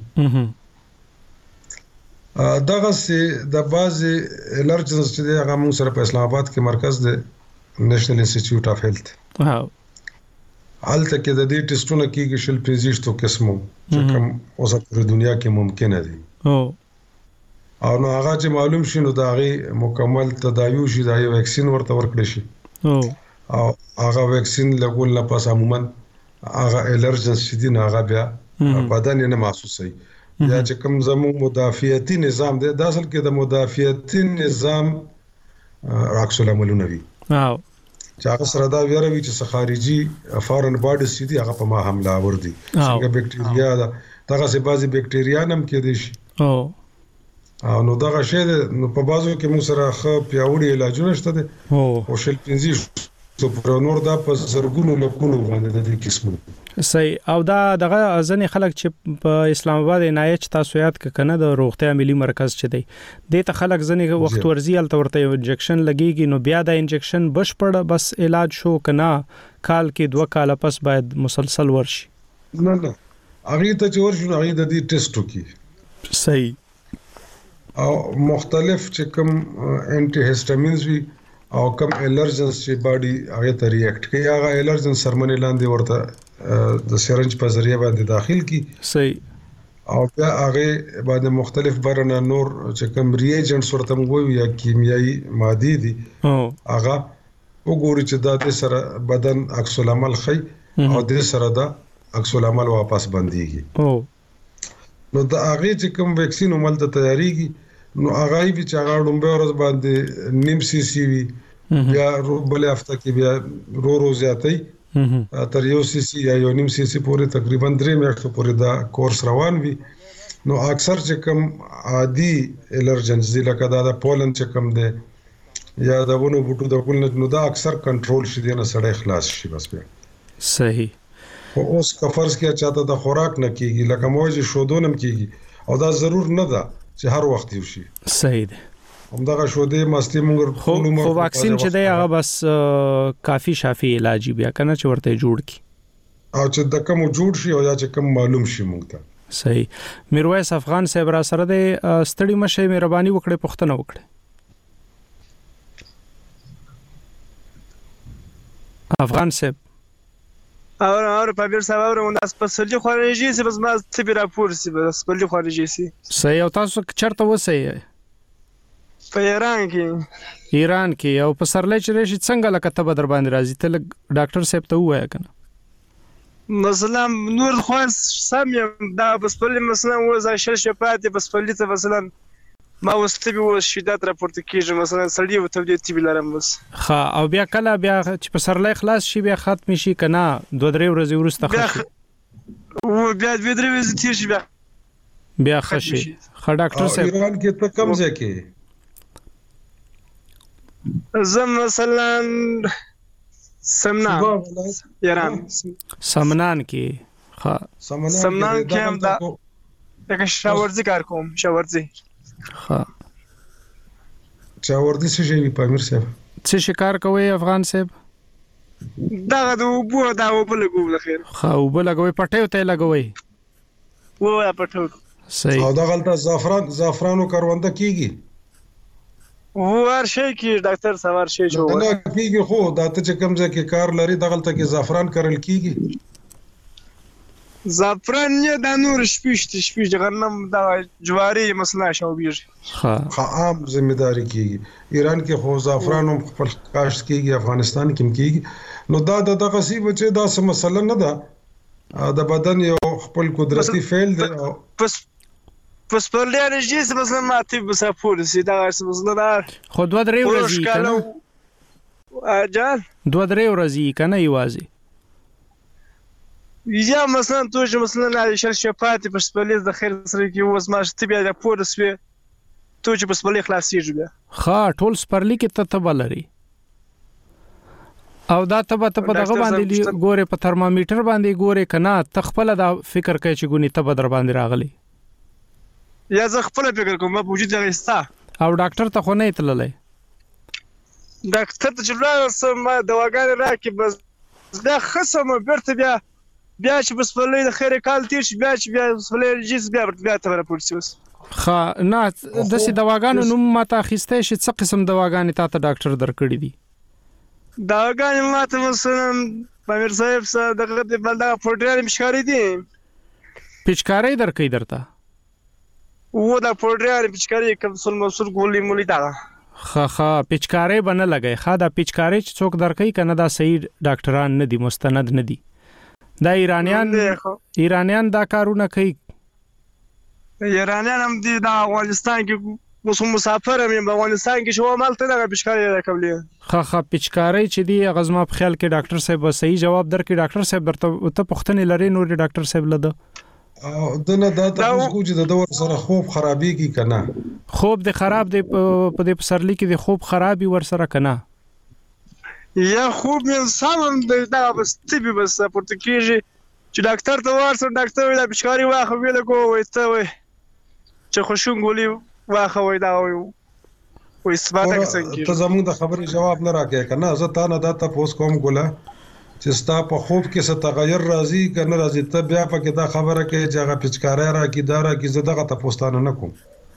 دغه سي د بازي الرجنز چې هغه موږ سره په اسلام آباد کې مرکز دی نېشنل انسټیټیوټ اف هیلث واو حالت کې د دې ټیسټونو کې شل پېزیشتو قسمو چې کوم اوسه په دنیا کې ممکن دي او او نو هغه چې معلوم شي نو دا غي مکمل تداوی شي دا یو ویکسین ورته ورکړي شي او او هغه ویکسین لګول نه پس عموما هغه الرجنز چې دي هغه بیا بدن نه محسوسي یا چې کوم زمو مدافعتي نظام دی د اصل کې د مدافعتي نظام عکس العملونه وي واو چې هغه سره دا ویروي چې خارجي فارن باډیز چې دي هغه په ما حمله ور دي څنګه بکټریا دا دغه سي بازي بکټریا نم کې دي شي او او نو دغه شی نو په بازو کې مو سره خ پیاوړي علاجونه شته دي او شل پنځه تو پر نور دا په زرګونو لکونو باندې د دې قسمه صحیح او دا دغه ځنې خلک چې په اسلام آباد عنایت تاسو یاد کنه د روغتیا ملي مرکز چې دی د ته خلک ځنې وخت ورزي ال تورته انجکشن لګيږي نو بیا د انجکشن بشپړ بس علاج شو کنه کال کې دوه کال پس باید مسلسل ورشي نه نه هغه ته چې ورشو هغه د دې ټیسټ وکي صحیح او مختلف چې کوم انټي هیسټامینز وي او کوم الرجنز چې باډي هغه ته ریاکټ کوي هغه الرجن سرمنې لاندې ورته د سرنج په ذریعہ باندې داخل کی صحیح او بیا هغه باندې مختلف برنه نور چې کوم ریجنټس ورته موږ یا کیمیاوي ماده دي هغه وګوري چې دا د سره بدن عکس العمل خي او د سره دا عکس العمل واپس بنديږي او نو دا هغه چې کوم ویکسین عمل ته تیاریږي نو هغه به چې هغه ډومبه ورځ باندې نیم سی سی وی یا بل هفته کې بیا رو رو زیاتې تر یو سی سی یا یو نیم سی سی پورې تقریبا درې میاشتو پورې دا کورس روان وي نو اکثر چې کوم عادي الرجنز لکه دا د پولن چې کوم دی یا د ونو بوټو د کول نو دا اکثر کنټرول شي نه سړی خلاص شي بس بیا صحیح خو اوس کفرض کې چاته د خوراک نه کیږي لکه موجه شودونم کیږي او دا ضرور نه ده چې هر وخت یو شي صحیح ده همدغه شودې مستي مونږ خو خو واکسین چې دی هغه بس کافي شافي علاج بیا کنه چې ورته جوړ کی او چې د کوم جوړ شي او یا چې کوم معلوم شي مونږ ته صحیح میرویس افغان صاحب را سره د ستړي مشه مهرباني وکړي پښتنه وکړي افغان صاحب اور اور پابیر صاحب اور مونږ سپیشلی خارجي سي بس ما تبي راپور سي بس سپیشلی خارجي سي صحیح او تاسو چرته وسه په ایران کې ایران کې او په سرلې چې راشي څنګه لکه ته در باندې راځي ته ډاکټر صاحب ته وایا کنه مثلا نور خاص سم دا بس په مثلا وځه شل شپات بس په لته مثلا ما واستبي و شدت راپورت کیږي مثلا سړی و ته دې تی بلارم بس ها او بیا کله بیا چې په سرلې خلاص شي بیا ختم شي کنه دوه درې ورځې ورسته خشي او بیا دوه درې ورځې تیر شي بیا بیا خشي خا ډاکټر صاحب ایران کې ته کم ځای کې زم مثلا سمنان ایران سمنان کې ها سمنان کې هم دا دغه شاورځي کار کوم شاورځي ها چاوردی څه شي پامیر صاحب څه شکار کوي افغان صاحب دا د وبو دا وبو لګو د خیر خا وبو لګوي پټیو ته لګوي و پټو صحیح او دا غلطه زعفران زعفرانو کارونده کیږي ور شي کې ډاکټر سوار شي جو نه کیږي خو دا ته چې کوم ځای کې کار لري دا غلطه کې زعفران کرل کیږي زعفران نه د نور شپشت شپش غنم دا جواری مثلا شو بیږي ها عام ځمېداري کیږي ایران کې خو زعفران هم خپل کاشت کیږي افغانستان کې کیږي نو دا د دغه سی بچي دا څه مسله نه ده د بدن یو خپل قدرتي فعل دی پس پس پر لري چې مثلا ماته بسافور سي دا مثلا دا خو دوه درې ورځې کنه اجل دوه درې ورځې کنه یوازې یا مثلا تو چې مثلا شل شپات په سپلیز د خیر سره کې وز ما شته بیا د پورس وي تو چې په سپلې خلاصيږي بیا ها ټول سپرلی کې ته تبه لري او دا تبه ته په دغه باندې ګوره په ترمامیټر باندې ګوره کنه تخپل دا فکر کوي چې ګونی تبه در باندې راغلی یا زه خپل فکر کوم په وجود غیستا او ډاکټر ته خو نه تللې ډاکټر ته چې لا سم دواګان راکې بس دا خصم برته بیا بیا چې بس په د خیر کال تیر شي بیا چې بیا بس په جیس بیا بیا ته راپورسي وس خا نه د سي دواګانو نوم ماته خسته شي څه قسم دواګانې تا ته ډاکټر درکړي دي دواګانې ماته مثلا پامیر صاحب سره دغه د بلدا پروډریم شکاري دي پچکاري درکې درته و دا پروډریم پچکاري کوم سل مسول ګولې مولې دا خا خا پچکاري بنه لګي خا دا پچکاري چې څوک درکې کنه دا صحیح ډاکټران نه دي مستند نه دي دا ایرانیان ایرانیان دا کارونه کوي ایرانیان هم دي دا افغانستان کې اوس مسافر هم په افغانستان کې شو مالته دا پچکاري راکولې خا خا پچکاري چې دی غزما په خیال کې ډاکټر صاحب صحیح جواب درکې ډاکټر صاحب درته ته پښتنې لري نور ډاکټر صاحب لده او دنه دا تاسو کو چې د ور سره خوب خرابي کی کنه خوب د خراب دی په دې پسرلی کې د خوب خرابي ور سره کنه یا خوب مې سم د دا بس تبي بس پورته کیږي چې ډاکټر ته ورسره ډاکټر ویل بشکاري واخه ویل کو وای ته وای چې خوشون ګولي واخه وای دا وای و اثبات څنګه ته زموږ د خبرې جواب نه راکې کنه زه تا نه دا تاسو کوم ګوله چې ستا په خوب کې څه تغیر راځي کنه راځي ته بیا پکې دا خبره کوي چې هغه پچکارای را کی دارا کی زه دغه تاسو نه کوم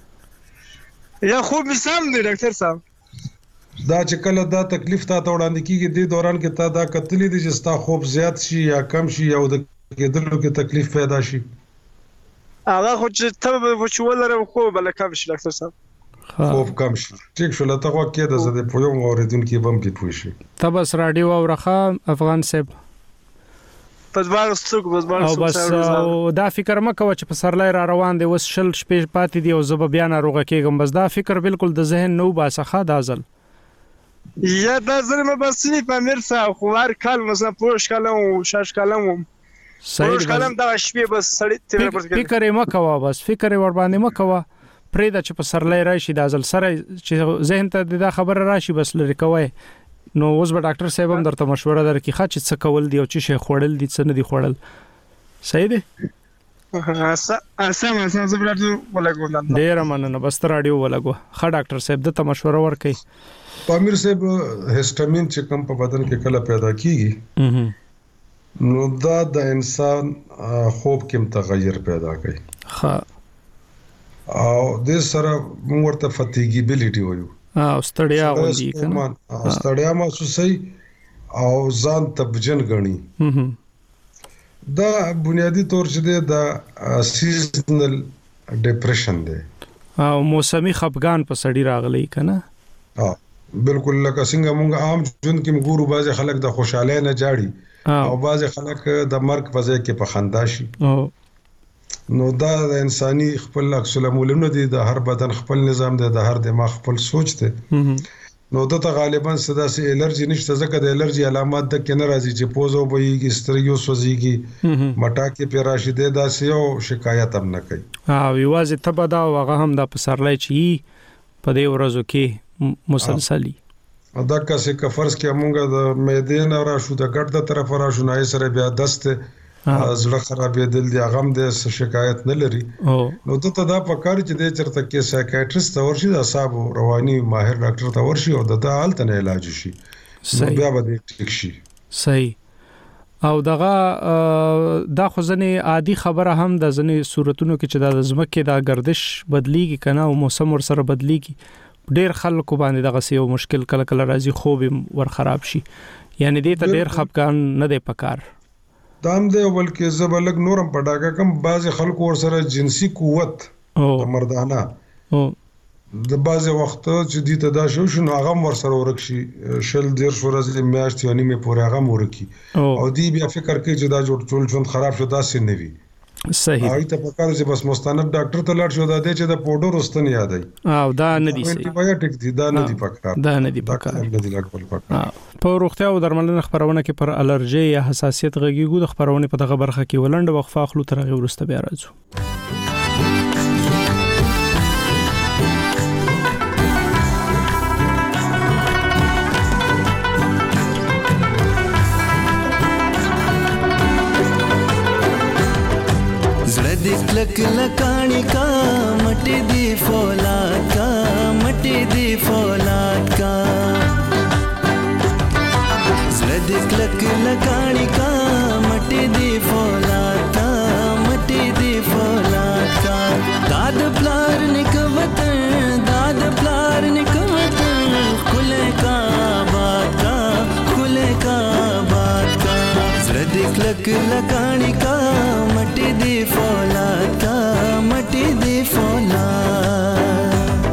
یا خوب می سم دی ډاکټر صاحب دا چې کله دا تکلیف تا ته وړاندې کیږي د دوران کې تا دا کتلې دي چې ستا خوب زیات شي یا کم شي یا د کېدلو کې تکلیف پیدا شي هغه خو چې ته په چولره خوب بل کم شي ډاکټر صاحب خوب کم شي ټیک شو لته خو کې د زده په یو اوریدونکو بم کې پوي شي تبس رادیو او رخا افغان صاحب پس باغ څوک بس باغ څوک بس دا فکر مکو چې په سرلای را روان دی وس شل شپې پاتې دی او زب بیان روغه کېږم بس دا فکر بالکل د ذهن نو باسخه دازل یا دا ظلم بسنی په مرسا خو هر کال مثلا پوش کلم او شش کلم پوش کلم دا شپې بس سړی تیر پر فکر یې مکوا بس فکر یې ور باندې مکوا پرې دا چې په سرلای راشي د ازل سره چې ذهن ته دا خبره راشي بس لری کوي نو اوس به ډاکټر صاحب هم درته مشوره درکې خاص څه کول دی او چې شي خوړل دي څه نه دي خوړل صحیح دی اسا اسا ما زه بلاتو ولګو ډیر مننه بس رادیو ولګو خا ډاکټر صاحب د مشوره ورکې پامیر صاحب هیسټامین چې کوم په بدن کې کله پیدا کیږي نو دا د انسان خوب کې متغیر پیدا کوي ها او د سره موږ ورته فټیګیبিলিټي وایو او ستړیا ودی کنه ستړیا محسوسي او ځان تبجن غني دا بنیادی طور چې د سیزنل ډیپریشن دی او موسمي خفګان په سړی راغلی کنه ها بالکل لکه څنګه موږ عام جون کې ګورو بعض خلک د خوشاله نه جاړي او بعض خلک د مرګ په ځای کې په خندا شي نو دا د انساني خپل عکس العملونه دي د هر بدن خپل نظام دی د هر دماغ خپل سوچ دی نو دته غالبا صدا سي الرجي نشته ځکه د الرجي علامات د کنه راځي چې پوزو بويږي سترګو سوځيږي مټاکي په راشي دی دا سيو شکایت هم نه کوي ها ویوازه تبه دا وغه هم د پسرلای چی په دې ورځو کې مسلسلی دا که څه فرض کې موږ د معدې نه راشو د ګټ د طرف راشو نه سره بیا دسته زړه خرابې دل دی غم دې شکایت نه لري نو ته دا پکار چې د چرته کې سایکیاټریست ورشي د اعصاب رواني ماهر ډاکټر ته ورشي او د حالت نه علاج شي بیا به ټیک شي صحیح او دغه دا خو ځنې عادي خبره هم د ځنې صورتونو کې چې د زمکه د گردش بدلیږي کنه او موسم ور سره بدلیږي ډیر خلکو باندې دغه یو مشکل کله کله راځي خوب ور خراب شي یعنی دې ته ډیر خفقان نه دی پکار دام دی بلکې زبلګ نورم پډاګه کم بعض خلکو ور سره جنسي قوت او مردانه او د بعض وخت چې دې ته دا شو شنو هغه ور سره ورکشي شل ډیر ورځې میاشتې ونی می پورې هغه ورکی او دې بیا فکر کوي چې دا جوړ ټول ژوند خراب شو دا سې نه وي صحیح هغه ته پکاره چې بس مستند ډاکټر ته لاړ شو دا دې چې د پودر واستن یادای او دا نه دي صحیح انټي بایوټیک دي دا نه دي پکاره دا نه دي پکاره نه دي لاګول پکاره په روغتیا او درملنه خبرونه کې پر الرجي یا حساسیت غږیږي د خبرونه په دغه برخه کې ولند وقفه خلو تر غو ورسته بیا راځو लक लकानी का मटी दी फौलाद का मटी दी फौलाद का लक लक लकानी का मटी दी फौलाद का मटी दी फौलाद का दाद प्लार निकवतन दाद प्लार निकवतन खुले का बात का खुले का बात का लक लक लकानी का मटी दी फौलाद का मटी दी फौलाद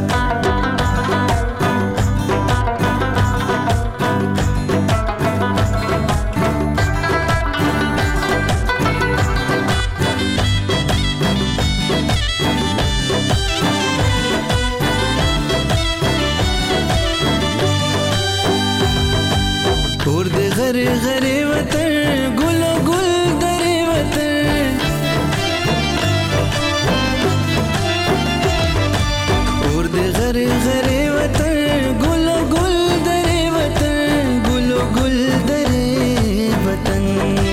और दे घरे घरे वतन गुलो गुल दरे वतन और दे घरे घरे वतन गुलो गुल दरे वतन गुलो गुल दरे वतन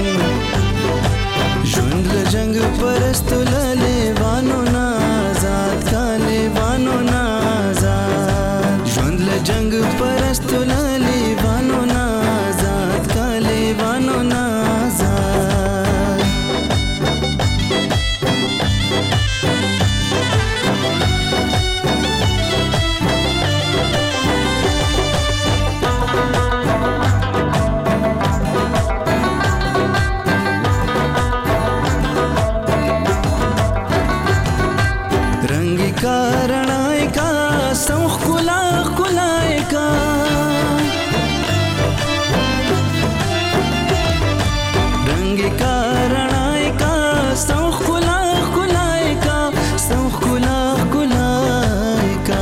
जुंद जंग परस्त लाले वानो ना आजाद काले वानो ना आजाद जुंद जंग परस्त लाले वानो ना आजाद काले वानो ना سوخ کلا کلای کا رنگ کا رڼای کا سوخ کلا کلای کا سوخ کلا کلای کا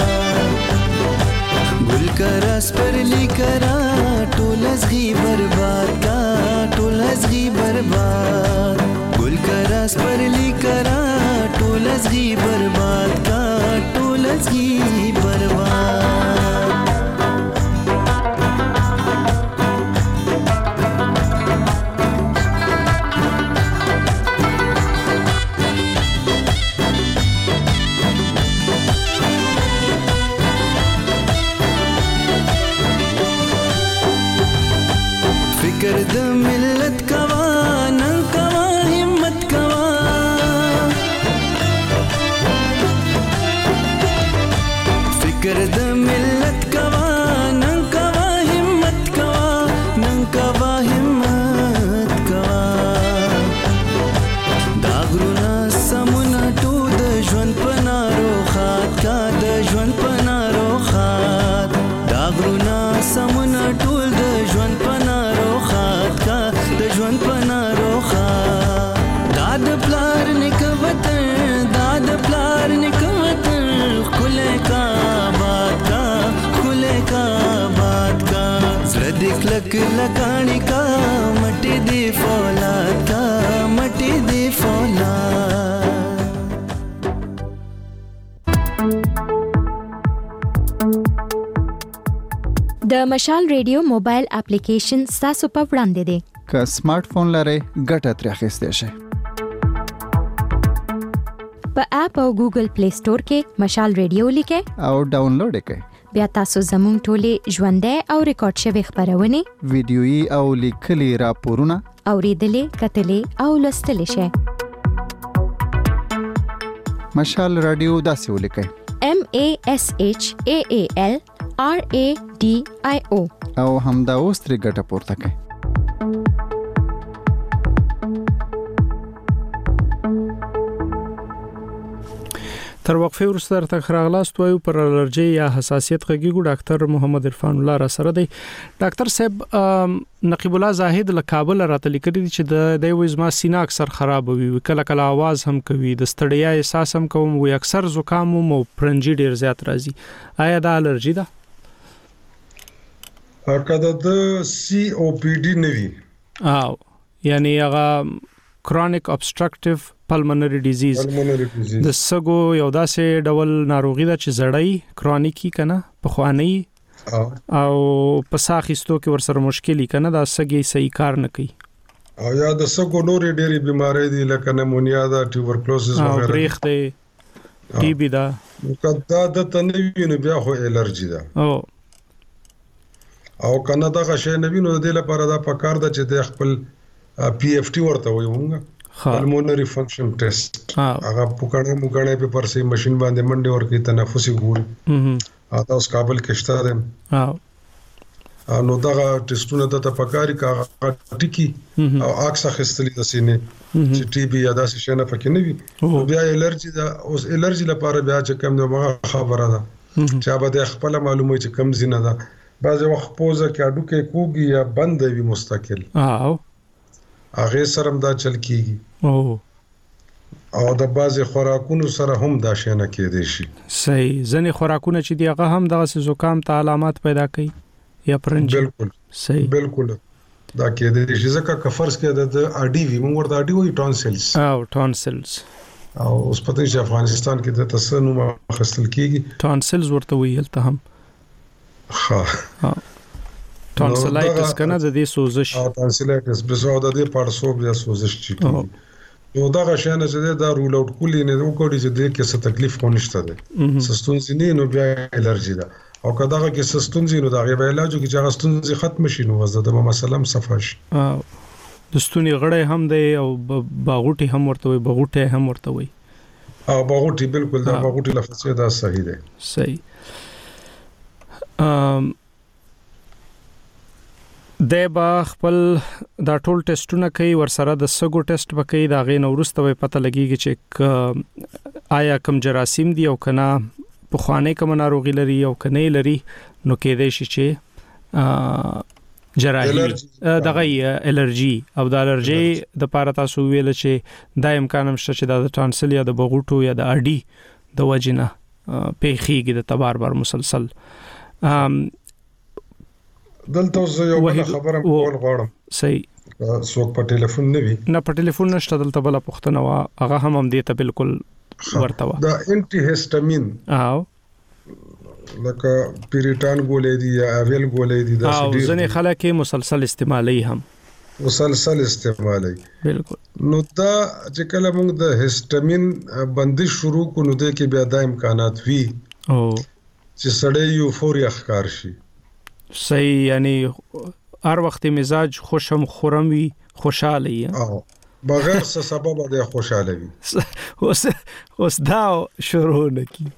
گل کرس پر لیکرا ټول ازغي برباد کا ټول ازغي برباد گل کرس پر لیکرا ټول ازغي برباد کا ټول ازغي برباد فکر د ملت کوا نن کوا همت کوا فکر د ملت کوا نن کوا همت کوا نن کوا همت کوا دا غرونا سمونه ټول د ژوند پنارو خات کا د ژوند پنارو خات دا غرونا سمونه ټول د ژوند پنارو خات کا د ژوند پنارو خات دا د پلار نکوتن دا د پلار نکوتن خله کا بات کا خله کا بات کا زړه دې کلک لکانی کا مټي دې فولاد کا مټي دې فولاد د مشال ریډیو موبایل اپلیکیشن تاسو په وړاندې دی که سمارټ فون لرئ ګټه ترې اخیستی شئ په اپ او ګوګل پلی سٹور کې مشال ریډیو لیکئ او ډاونلوډ یې کړئ بیا تاسو زموږ ټولې ژوندۍ او ریکارډ شوي خبرونه ویډیويي او لیکلي راپورونه اوریدلې کتلې او لوستلې شئ مشال رادیو داسې ولیکئ M A S H A A L R A D I O او همدا اوس ترې ګټه پورته کړئ تر وقفه وروسته درته خراغلاست وایو پر الرجی یا حساسیت غږیږو ډاکټر محمد عرفان الله را سره دی ډاکټر صاحب نقیب الله زاهد له کابل راته لیکلي چې د د وزما سینه اکثر خراب وي کله کله आवाज هم کوي د ستړیا احساس هم کوم وي اکثر زکام او پرنجي ډیر زیات راځي آیا دا الرجی ده کله د سی او پی ډی نوي او یعنی هغه chronic obstructive pulmonary disease د سګو یو داسې ډول ناروغي ده چې زړی کرونیکی کنه په خوانی او په ساخستو کې ورسره مشکلې کنه دا سګي صحیح کار نه کوي او یا د سګو نورې ډېری بیماری دي لکه نمونیا ده ټیوبرکلوزس وغیرہ بریخ دی ټي بي ده کدا د تنوي نه بیا خو الرجی ده او او کنه دا شی نه وینو د لپاره دا پکار ده چې د خپل پی اف ټی ورته وي مونږه پلمونری فنکشن ټیسټ هغه پوکړه مونږه په پرسي ماشين باندې منډه ورکی تنفسي ګوري ا تاسو کابل کې شته ها نو دا ټیسټونه ته پکاري کا ټکی او اکس خستلی د سینې چې ټي بي یا داسې شي نه پکې نه وي بیا الرجی دا اوس الرجی لپاره بیا چې کم نو خبره ده چې به د خپل معلومه چې کم زینه ده بعض وخت پوزه کې اډو کې کوګي یا بند وي مستقل او هغه سره هم دا چل کیږي او او د بعضی خوراکونو سره هم دا شي نه کېدی شي. صحیح. ځنې خوراکونه چې دی هغه هم دغه زکام ته علامات پیدا کوي یا پرنج. بالکل صحیح بالکل دا کېدی شي ځکه کفرس کې د اډي وی موږ ورته اډي وی ټونسلز او ټونسلز او اوس پته چې افغانستان کې د تسنو مخصل کیږي ټونسلز ورته ویل ته هم ها ټونسلایټس کنه د دې سوزش او ټونسلایټس به زو د دې پارسوب یا سوزش چي نو دا غشان چې دا رول اوټ کولی نه وکړي چې دې کې څه تکلیف کو نشته ده سستون زینې نو بیا الرجی ده او کداغه کې سستون زینو دا غي علاج کې چې هغه ستون زی ختم شي نو وزده د مسلم صفاش د ستوني غړې هم دی او باغوټي هم ورته وي باغوټي هم ورته وي او باغوټي بالکل دا باغوټي لفظ دا صحیح ده صحیح. ام د با خپل دا ټول ټیسټونه کوي ورسره د سګو ټیسټ وکړي دا غي نو ورسته پته لګيږي چې آیا کم جراثیم دي او کنه په خوانې کوم ناروغي لري او کني لري نو کېدای شي چې جراحي دغه الرجي او د الرجي د پاره تاسو ویل چې د امکان هم شته چې د ټانسل یا د بغوټو یا د اډي د وجنه پیخيږي د تبار بار مسلسل دلته زه یو بل خبره کول غواړم. صحیح. څوک په ټلیفون نه وي؟ نه په ټلیفون نشته دلته بل پښتنه وا هغه هم هم دې ته بالکل ورته وا. دا انټي هیسټامین او لکه پیریټان ګولې دي یا اویل ګولې دي دا او ځنې خلک مسلسل استعمالي هم مسلسل استعمالي بالکل. نو دا چې کله موږ د هیسټامین بندش شروع کو نو د کې بیا د امکانات وی او چې سړی یوفوریا ښکار شي. صحیح. یعنی هر وخت مزاج خوشم خورم وي خوشاله وي او بغیر څه سبب د خوشاله وي. اوس اوس دا شروع نکي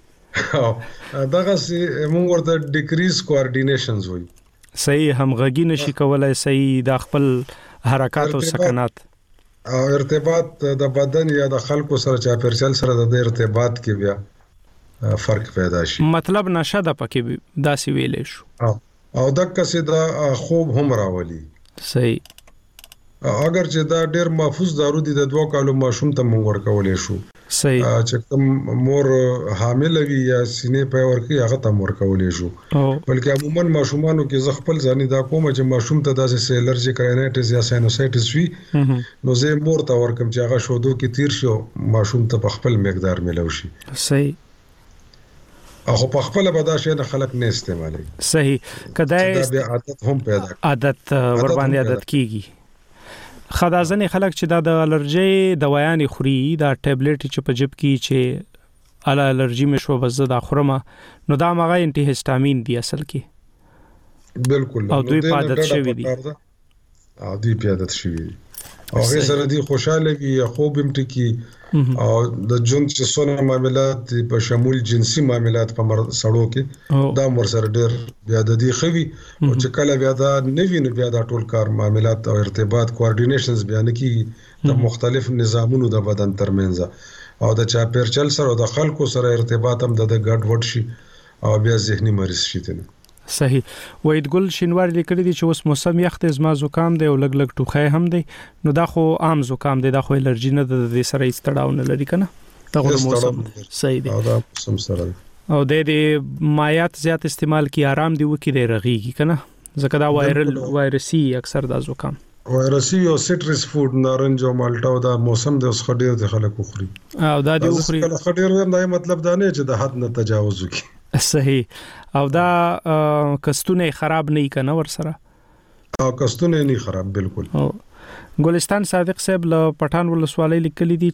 دغه سي موږ ورته ډیکریز کوارډینیشنز وي. صحیح. همغږي نشي کولای صحیح د خپل حرکات او سکنات او ارتباط د بدن یا د خلکو سره چا پرچل سره د ارتباط کې بیا فرق پیدا شي. مطلب نشه د پکې داسې ویلې شو او دغه څه د خوب هم راولي. صحیح. اگر چې دا ډېر محفوظ دارو دي د دوه کالو ماشوم ته مونږ ورکولې شو. صحیح. چې کوم مور حامل وي یا سینې په ورکی هغه ته ورکولې شو. بلکې عموما ماشومانو کې ز خپل ځاني دا کوم چې ماشوم ته داسې الرجیک رینایټس یا ساینوسایټس وي نو زه مور ته ورکم چې هغه شودو کې تیر شو ماشوم ته په خپل مقدار ملو شي. صحیح. او په خپل بداشه نه خلک نه استعمالي. صحیح. کدای دا عادت هم پیدا عادت ور باندې عادت کیږي. خدازنې خلک چې د الرجي دوايان خوري دا ټابلیټ چې په جيب کې چې ال الرجي مشو بس دا خورمه نو دا مغه انټي هیسټامین دی اصل کې. بالکل. او دوی په عادت شوی دي. او دوی په عادت شوی دي. او هغه سره دی خوشاله وي خوب هم ټکی او د جون چې څونه معاملات په شمول جنسي معاملات په مر سړو کې دا مر سره ډېر بیا د دې خوي او چې کله بیا دا نوی نو بیا دا ټول کار معاملات او ارتباط کوارډینیشنز بیان کیږي د مختلف نظامونو د بدن ترمنځ او د چا پرچل سره او د خلکو سره ارتباط هم د ګډ وډ شي او بیا ذهني مریض شي. صحیح. وید ګل شینوار لیکلی دی چې اوس موسم یخ د زما زکام دی او لګ لګ ټوخه هم دی نو دا خو عام زکام دی دا خو الرجی نه د دې سره ایستړاو نه لري کنه دغه موسم. صحیح دی. دا موسم سره او د دې مایات زیات استعمال کی آرام دی وکي دی رغیږي کنه ځکه دا وایرل وایرسي اکثر دا زکام وایرسي او سټریس فود نارنج او مالټا دا موسم د خډیر د خلکو خوري او دا دی خوري خډیر دا مطلب دا نه چې د حد نه تجاوز وکي. صحیح. او دا کستونه خراب نه کنه ور سره او کستونه نه خراب بالکل. ګلستان صادق صاحب له پټان ولسوالۍ لیکلي دي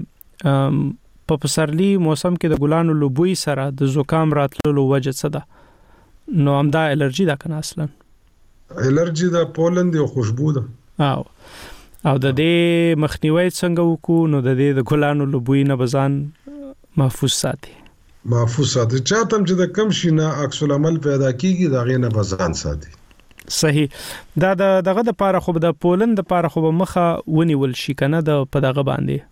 چې په پسرلی موسم کې د ګلانو لوبوي سره د زکام راتللو وجه څه ده نو هم دا الرجی ده کنه اصلا الرجی ده پولند او خوشبو ده. او او د دې مخنیوي څنګه وکړو نو د دې د ګلانو لوبوي نه بزان محفوظ ساتي محفوظ ساتي چاته چې د کم شي نه عکس العمل پیدا کیږي دا غي نه بزان ساتي. صحیح. دا دغه د پاره خو د پولند د پاره خو مخه ونیول شي کنه د په دغه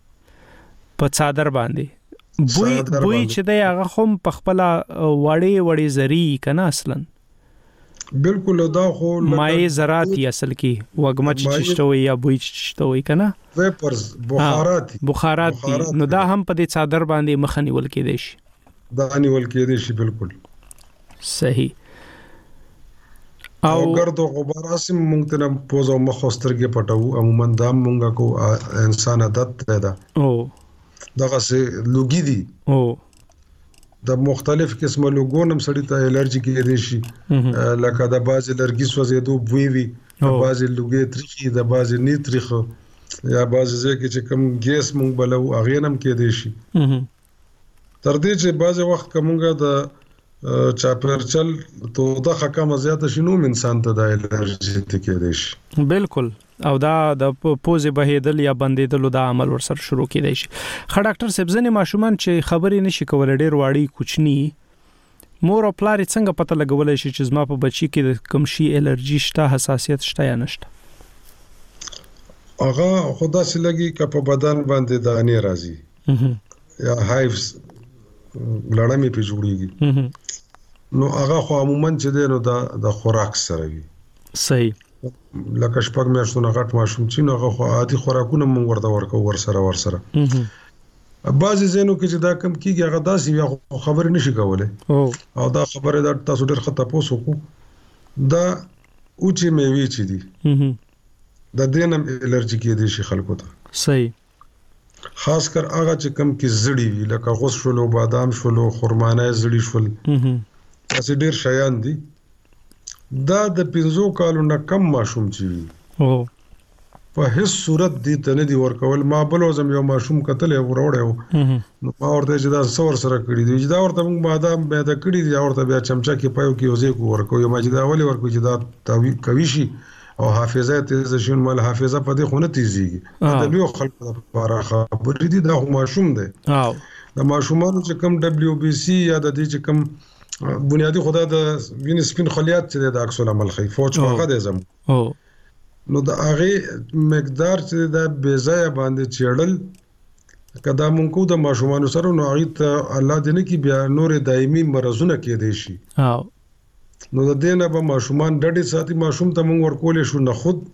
باندې په صادر باندې بوی بوی چې د هغه هم په خپل وړي وړي زری کنه اصلا بالکل دا خو مای زراعتي اصل کې وګمچ چشتوي یا بوی چشتوي کنه ویپرز بخارات بخارات نو دا هم په دې صادر باندې مخه نیول کېدی شي دا نیول کېدی شي بالکل. صحیح. او ګرد او غبار اسیم مونږ ته پوز او مخ سترګې پټو عموما دا مونږه کو انسان عادت ده او دغه سه لوګي دي او د مختلف قسمه لوګونم سړی ته الرجی کېدی شي لکه د باز الرجی سوځېدو بوی وي د باز لوګي تریخي د باز نی تریخ یا باز ځکه چې کوم ګیس مونږ بلو اغه نم کېدی شي تر دې چې باز وخت کومګه د چاپرچل تو د حکم زیات شنو انسان ته د الرجی کېدی شي. بالکل. او دا د پوزې بهیدل یا بندیدل د عمل ور سره شروع کېدی شي. خ ډاکټر سبزنی ماشومان چې خبرې نشي کولای ډېر واړی کوچنی مور او پلار څنګه پته لګولای شي چې زما په بچی کې د کوم شي الرجی شته حساسیت شته یا نشته؟ هغه خدا سي لګي ک په بدن باندې دانې راځي یا هایفز لړمې په جوړیږي نو هغه خو عموما چې دی نو د د خوراک سره وي صحیح لکه شپږ میاشتونه غټ ماشوم چې نو هغه خو عادي خوراکونه مونږ ورته ورکو ور سره ور سره بعضې ځینو کې چې دا کم کیږي هغه داسې بیا خبرې نشي کولی او دا خبره دا تاسو ډېر ښه تپوس وکړو دا اوچې میوې چې دي د دې نه الرجي کېدی شي خلکو ته صحیح خاص کر هغه چې کم کې زړی وي لکه غوس شولو بادام شولو خرمانه زړی شول تاسو ډېر شیان دي دا د پنځو کالو نه کم ماشوم چې وي او په هیڅ صورت دي ته نه دی ورکول ما بل وزم یو ماشوم کتلې وروړیو نو ما ورته چې دا څور سره کړی دی چې دا ورته موږ بادام به دا کړی دی ورته بیا چمچا کې پایو کې وځي کو ورکو یو ما چې دا ولې ورکو چې دا توی کوي شي او حافظه تیز شون مال حافظه په دې خونه تیزيږي دا لوی خلک لپاره خبرې دي دا ماشوم دی او د ماشومانو چې کم دبليو بي سي یا د دې چې کم بنیادی خدا د وینې سپین خلیات چې د عکس العمل خي فوج هغه دی زم او نو د هغه مقدار چې د بیزای باندې چېړل کدا مونږ د ماشومانو سره نو هغه ته الله دې نه کې بیا نور دایمي مرزونه کې دي شي او نو د دې نه به ماشومان ډډې ساتي ماشوم ته مونږ ورکولې شو نه خود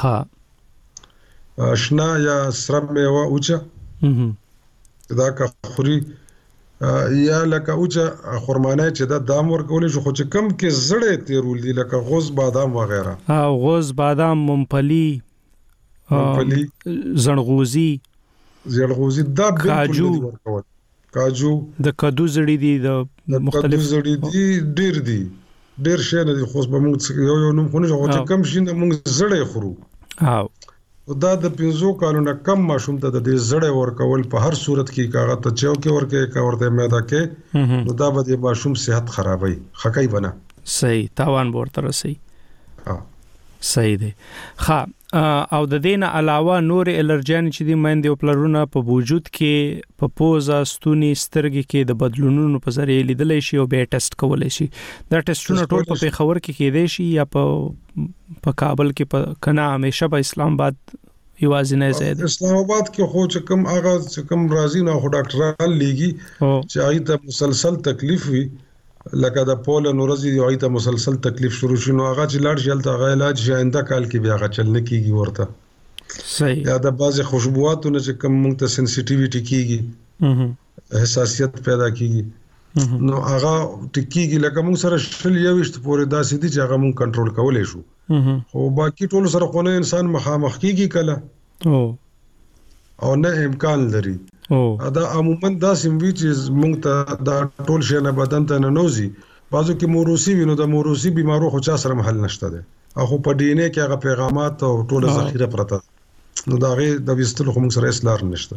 ها آشنا یا سره میوه اوچه دا کا خوري یا لکه اوچه خرمانه چې دا دام ورکولې شو خو چې کم کې زړې تیرول دي لکه غوز بادام وغیرہ او غوز بادام ممپلی ممپلی زنغوزی زنغوزی دا کاجو کاجو د کدو زړی دي د مختلف زړی دي ډیر دي ډیر شي نه خو به موږ یو یو نوم خو نه چې کم شي نه موږ زړې خورو او دا د پنځو کالو نه کم ماشوم ته د دې زړې ورکول په هر صورت کې کاغه ته چاو کې ورکه کا ورته میدا کې نو دا به د ماشوم صحت خرابوي خکای بنا صحیح تاوان ورته رسي ها صحیح دی ها او د دین علاوه نور الرجن چې د مېندې او پلرونه په وجود کې په پوزا ستوني سترګې کې د بدلونونو په ذریعہ لیدلای شي او به ټیسټ کولای شي دا ټیسټونه ټول په پیښور کې کېدای شي یا په په کابل کې په کنا همیشه په اسلام آباد یوازینه ځای دی اسلام آباد کې خو چې کوم هغه چې کوم راځي نو خو ډاکټران لګي چې هغه ته مسلسل تکلیف وي لکه د پول نورزي دی ته مسلسل تکلیف شروع شونه هغه چې لاړ شل ته غا علاج آینده کال کې بیا غا چل نه کیږي ورته صحیح یا د بعض خوشبواتو نه چې کوم مونږ ته سنسټیویټی کیږي حساسیت پیدا کیږي نو هغه ټکیږي لکه مونږ سره شل یوشت پورې داسې دي چې هغه مونږ کنټرول کولای شو خو باقي ټول سره خو نه انسان مخامخ کیږي کله او او نه امکان لري دا عموما دا سیموي چې مونږ ته دا ټول شي نه بدن ته نه نوزي بازو کې موروثي وینو د موروثي بيمارو خو چا سره محل نشته ده اخو په ډي ان اي کې هغه پیغامات او ټول ذخیره پرته نو دا غي د وستلو خو موږ سره اسلار نشته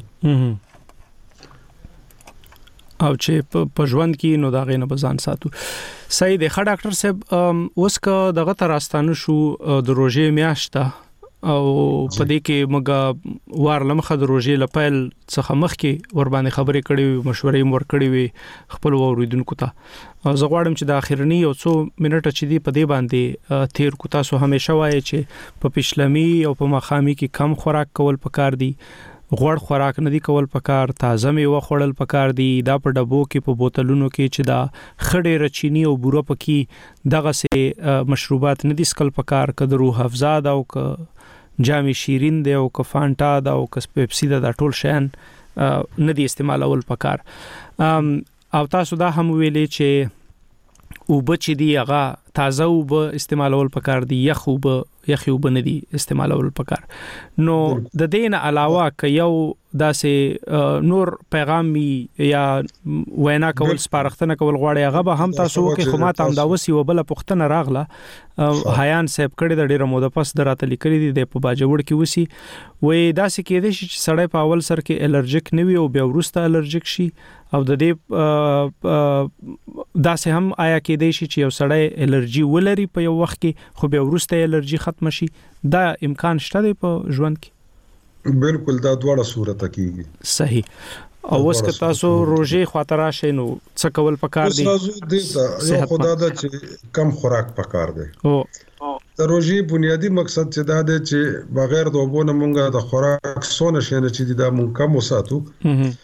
او چې په ژوند کې نو دا غي نه بزان ساتو صحیح دی ښه ډاکټر صاحب اوس که دغه تراستانه شو د روزې میاشته او په دې کې موږ وارلمخه د روزې لپاره څخه مخ کې ور باندې خبرې کړې مشورې مور کړې وي خپل اوریدونکو ته زه غواړم چې د اخرنی یو څو منټه چې دی په دې باندې تیر کو تاسو همیشه وایي چې په پښلمی او په مخامي کې کم خوراک کول پکار دي غوړ خوراک نه دی کول پکار تازه میوه خوړل پکار دي دا په ډبو کې په بوتلونو کې چې دا خړې رچینی او بوره پکې دغه سه مشروبات نه دي سکل پکار کده روح افزا دا او ک جامي شیرین دی او ک فانټا دا او ک پیپسي دا ټول شین نه دي استعمالول پکار او تاسو دا هم ویلې چې او بچ دی هغه تازه او به استعمالول پکار دي یخ او به یخ او به نه دي استعمالول پکار نو د دین علاوه ک یو داسې نور پیغام یا وینا کول سپارښتنه کول غواړي هغه به هم تاسو کې خو ما تام دا وسی وبله پښتنه راغله حیان صاحب کړي د ډیره موده پس دراته لیکلي دي د په باجوړ کې وسی وې داسې کې دي چې سړی په اول سر کې الرجیک نوي او بیا ورسته الرجیک شي او د دې داسې هم آیا کې دي چې یو سړی الرجی ولري په یو وخت کې خو بیا ورسته الرجی ختم شي دا امکان شته دی په ژوند کې بالکل دا دواړه صورت کیږي صحیح او اوس که تاسو روزې خاطر شینو څه کول پکار دي اوس راځو دې ته یو خدای دا چې کم خوراک پکار دی او د روزې بنیادی مقصد چې دا دی چې بغیر د وبونه مونږه د خوراک سونه شینه چې دا مونږ کم وساتو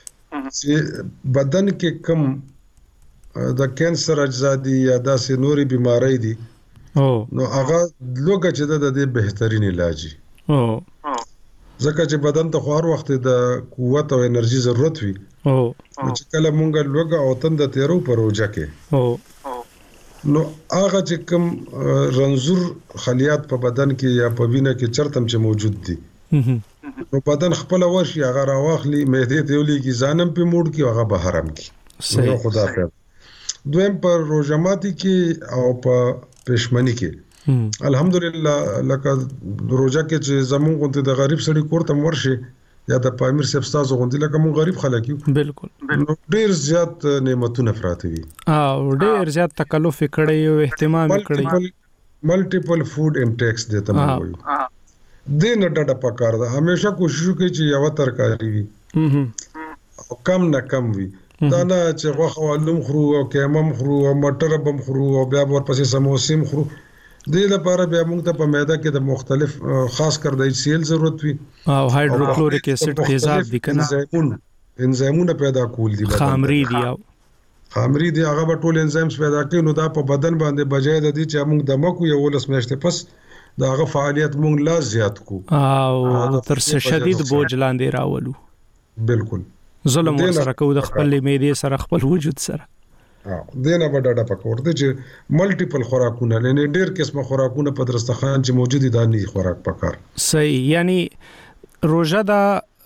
چې بدن کې کم د کینسر اجزا دي یا داسې نوري بیماری دي نو هغه لوګه چې د دې بهترین علاج دی ځکه چې بدن ته هر وخت د قوت او انرژي ضرورت وي او چې کله مونږ لوګه او تند تیرو پروژه کې نو هغه چې کوم رنزور خلیات په بدن کې یا په وینه کې چرتم چې موجود دي نو بدن خپل ورشي هغه راواخلي معده ته ولېږي ځانم په موډ کې هغه بهرم کې صحیح خدا خیر دویم پر روزماتي کې او په پښمنی کې الحمدلله لکه روزه کې چې زمون غونډه د غریب سړي کور ته ورشي یا د پامیر صاحب تاسو غونډه لکه مون غریب خلک یو بالکل ډیر زیات نعمتونه پراته وي او ډیر زیات تکلف کړي او اهتمام کړي ملټیپل فود انټیکس دته مو وایي د نه ډډه پکار ده همیشه کوشش وکړي چې یو ترکاری وي او کم نه کم وي دا نه چې غوښه ولوم خرو او کېمم خرو او مټر بم خرو او بیا ورپسې سموسیم خرو د لپاره بیا موږ ته په معده کې د مختلف خاص کر د سیل ضرورت وي او هایدروکلوریک اسید تیزاب دي کنه انزایمونه پیدا کول دي خامري دي او خامري دي هغه ټول انزایمز پیدا کوي نو دا په بدن باندې بجای د دې چې موږ دمکو یو ولس میاشتې پس دا هغه فعالیت موږ لا زیات کو او تر شدید بوج لاندې راولو بالکل ظلم سره کو د خپل معده سره خپل وجود سره ها دینه په ډاډه پکور دي چې ملټیپل خوراکونه لنه ډیر قسمه خوراکونه په درستخان چې موجود دي د نه خوراک پکار صحیح یعنی روزه دا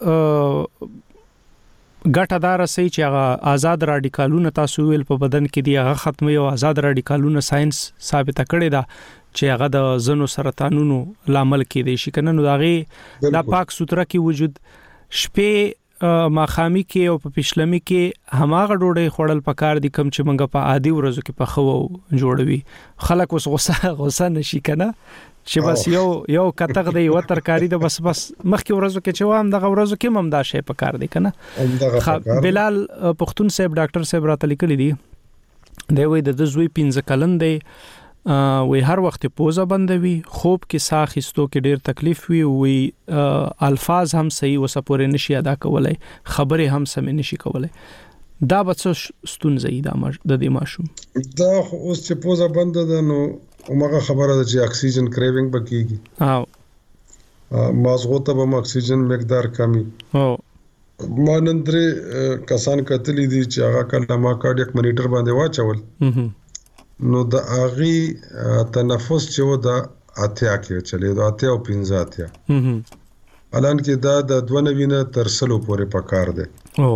ګټه دار سي چې هغه آزاد رادیکالونه تاسو ویل په بدن کې دي هغه ختمي او آزاد رادیکالونه ساينس ثابت کړی دا چې هغه د زنو سرطانونو لامل کېدي شي کنه نو داغه د پاک سوتره کې وجود شپې ماخامي کې او په پښلمي کې هماغه ډوډۍ خوړل پکار دي کم چې منګه په عادي ورځو کې په خو جوړوي خلک اوس غوسه غوسه نشي کنه چې بس یو یو کتغ دی و ترکاری د بس بس مخکې ورځو کې چې وام دغه ورځو کې مم دا شی پکار دي کنه بلال پختون صاحب ډاکټر صاحب راته لیکلي دي دی وای د زوی پنځه کلن دی وی هر وخت پوزه بندوي خوب کې ساه خستو کې ډیر تکلیف وي وی الفاظ هم صحیح وسپورې نشي ادا کولای خبره هم سم نشي کولای دا بڅ ستونزې دا د دې ماشوم دا اوس چې پوزه بند ده نو عمره خبره ده چې اکسیجن کریوینګ بکیږي او مازغو ته به اکسیجن مقدار کمی او مانندري کسان کتلی دي چې هغه کله ما کارډیک مانیټر باندې واچول نو د اغي تنفس چې و د اتیا کې چلے د اتیا او پنځه اتیا الان کې دا د دوه وینه تر سلو پورې پکار دی او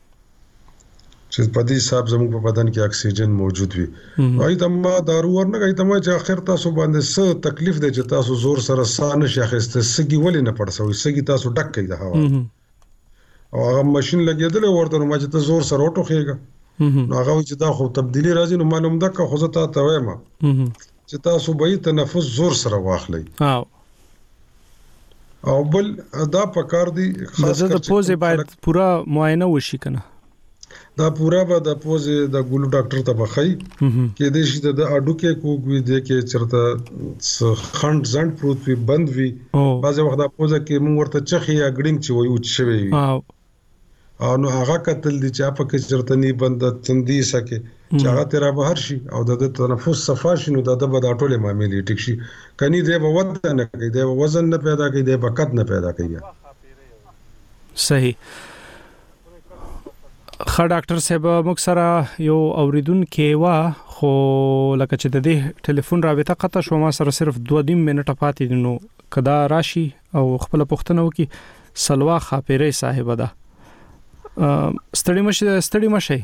چې په دې حساب زموږ په بدن کې اکسیجن موجود وي وای ته ما دارو ورنه کوي ته ما چې اخر تاسو باندې څه تکلیف دی چې تاسو زور سره ساه نشي اخیسته سګي ولې نه پړسوي سګي تاسو ډک کوي د هوا او هغه ماشين لګیدل ورته نو ما چې زور سره وټوخېږي نو هغه چې دا خو تبدیلی راځي نو معلوم ده که خو زه تا ته وایم چې تاسو به تنفس زور سره واخلئ او او بل دا پکار دي خاص کر د پوزې باید پورا معاینه وشي کنه دا پورا به د پوزې د ګولو ډاکټر ته بخای کې د شي د اډو کې کوګوي د کې چرته خند زند پروت وي بند وي بعضې وخت د پوزه کې مونږ ورته چخي یا ګډینګ چې وي او شوی وي او نو هغه کتل دي چې په کې چرته ني بند تندي سکه چې هغه تیرا بهر شي او د تنفس صفا شي نو د د ټوله معاملې ټیک شي کني دی به ود نه کوي دی وزن نه پیدا کوي دی به قد نه پیدا کوي صحیح خا ډاکټر صاحب موږ سره یو اوریدون کې وا خو لکه چې د دې ټلیفون رابطه قطع شو ما سره صرف دوه نیم منټه پاتې دي نو کدا راشي او خپل پښتنه وکي سلوا خاپيري صاحب ده ستړي مشه ستړي مشه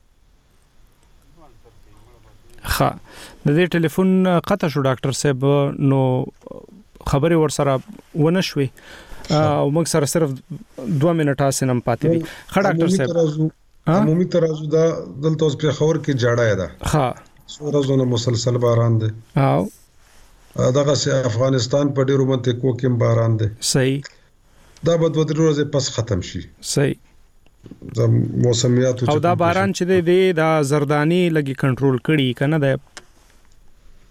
ها د دې ټلیفون قطع شو ډاکټر صاحب نو خبري ور سره ونه شوي او موږ سره صرف دوه منټه سنم پاتې دي ها ډاکټر صاحب عمومي ترازو دا دلته اوس په خبر کې جاړه ده ها سورزونه مسلسل باران دي او دغه سي افغانستان په ډیرو منطقو کې باران دي صحیح دا به دوه درې ورځې پس ختم شي صحیح د موسمیاتو او دا باران چې دی د زردانی لګي کنټرول کړي کنه د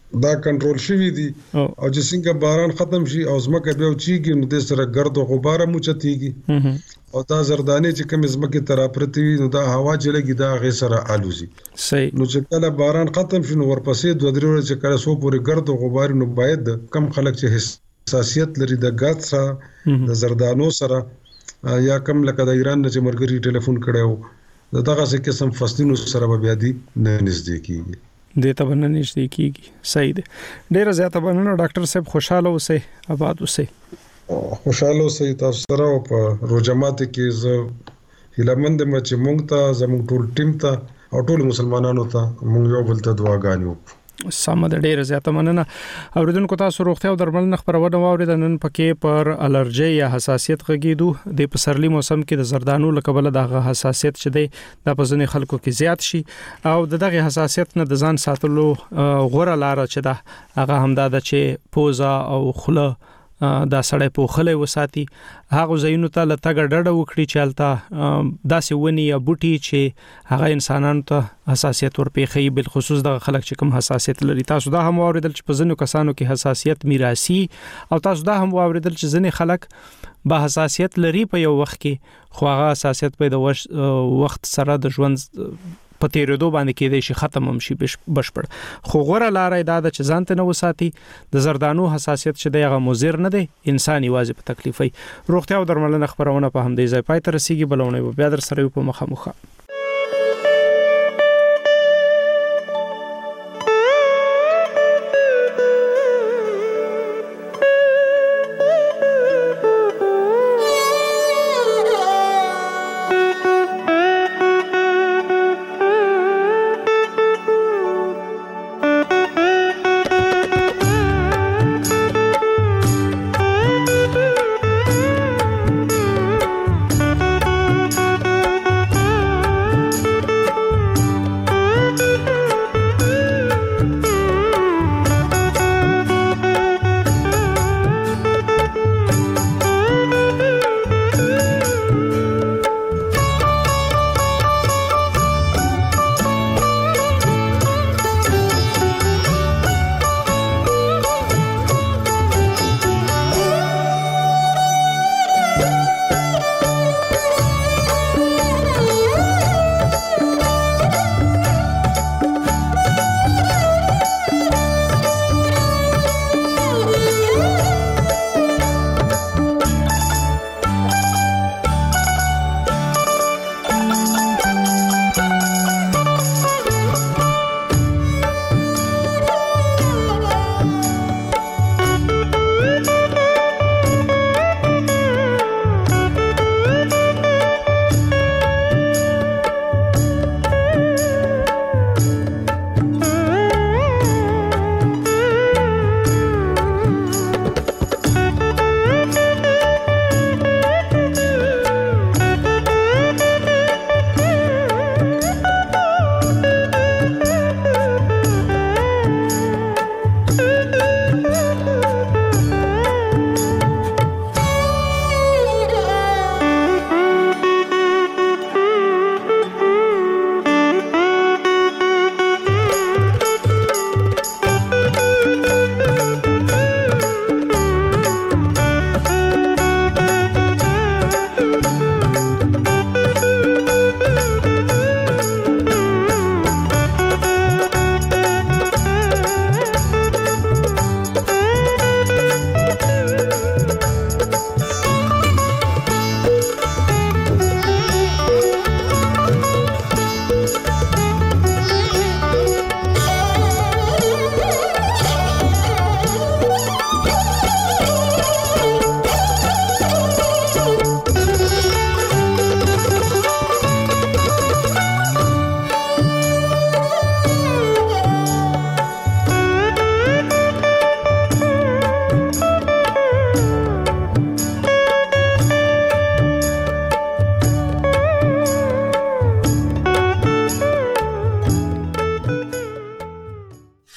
دا کنټرول شوی دي او چې څنګه باران ختم شي او زمکه بیا چیږي نو د سره ګرد او غبار مو چتيږي او دا زردانه چې کوم زمکه تر پرتی نو دا هوا چې لګي دا غي سره الوزي صحیح نو چې کله باران ختم شي نو ورپسې دوه درې ورځې چې کله سو پورې ګرد او غبار نو باید کم خلک چې حساسیت لري د غاز سره د زردانو سره یا کم لکه د ایران نه چې مرګري ټلیفون کړو دغه څه قسم فصلونو سره بیا دي نه نږدې کیږي د ته بننه نشته کیږي صحیح ده ډیره زیاته بننه ډاکټر صاحب خوشاله اوسئ آباد اوسئ خوشاله اوسئ تاسو سره او په روزمات کې زه هیلمند مې چې مونږ ته زموږ ټول ټیم ته او ټول مسلمانانو ته مونږ یو بل ته دعاګانې وکړو سم د ډیره زیاته مننه اوریدونکو تاسو روغتیا او درملنه خبرونه واوریدل نن پکې پر الرجی یا حساسیت غږیدو د پسرلی موسم کې د زردانو لکبل د حساسیت چې دی د پزنې خلکو کې زیات شي او دغه حساسیت نه د ځان ساتلو غوړه لار چې دا هغه همدا د چې پوزا او خله دا سړی په خله وساتي هغه زینو ته لټګ ډډه وکړي چالتا داسې ونی یا بوټي چې هغه انسانانو ته حساسیت ورپېخي بل خصوص د خلک چې کوم حساسیت لري تاسو دا هم اوریدل چې په ځینو کسانو کې حساسیت میراثي او تاسو دا هم اوریدل چې ځینې خلک به حساسیت لري په یو وخت کې خو هغه حساسیت په د وخت سره د ژوند په تیرېدو باندې کېدای شي ختم هم شي بشپړ خو غوړه لارې دا د چې ځانته نه وساتي د زردانو حساسیت چې دغه مضر نه دی انسان یوازې په تکلیفي روغتیا او درملنه خبرونه په همدې ځای پای ته رسیدي بلونه بیا در سره په مخه مخه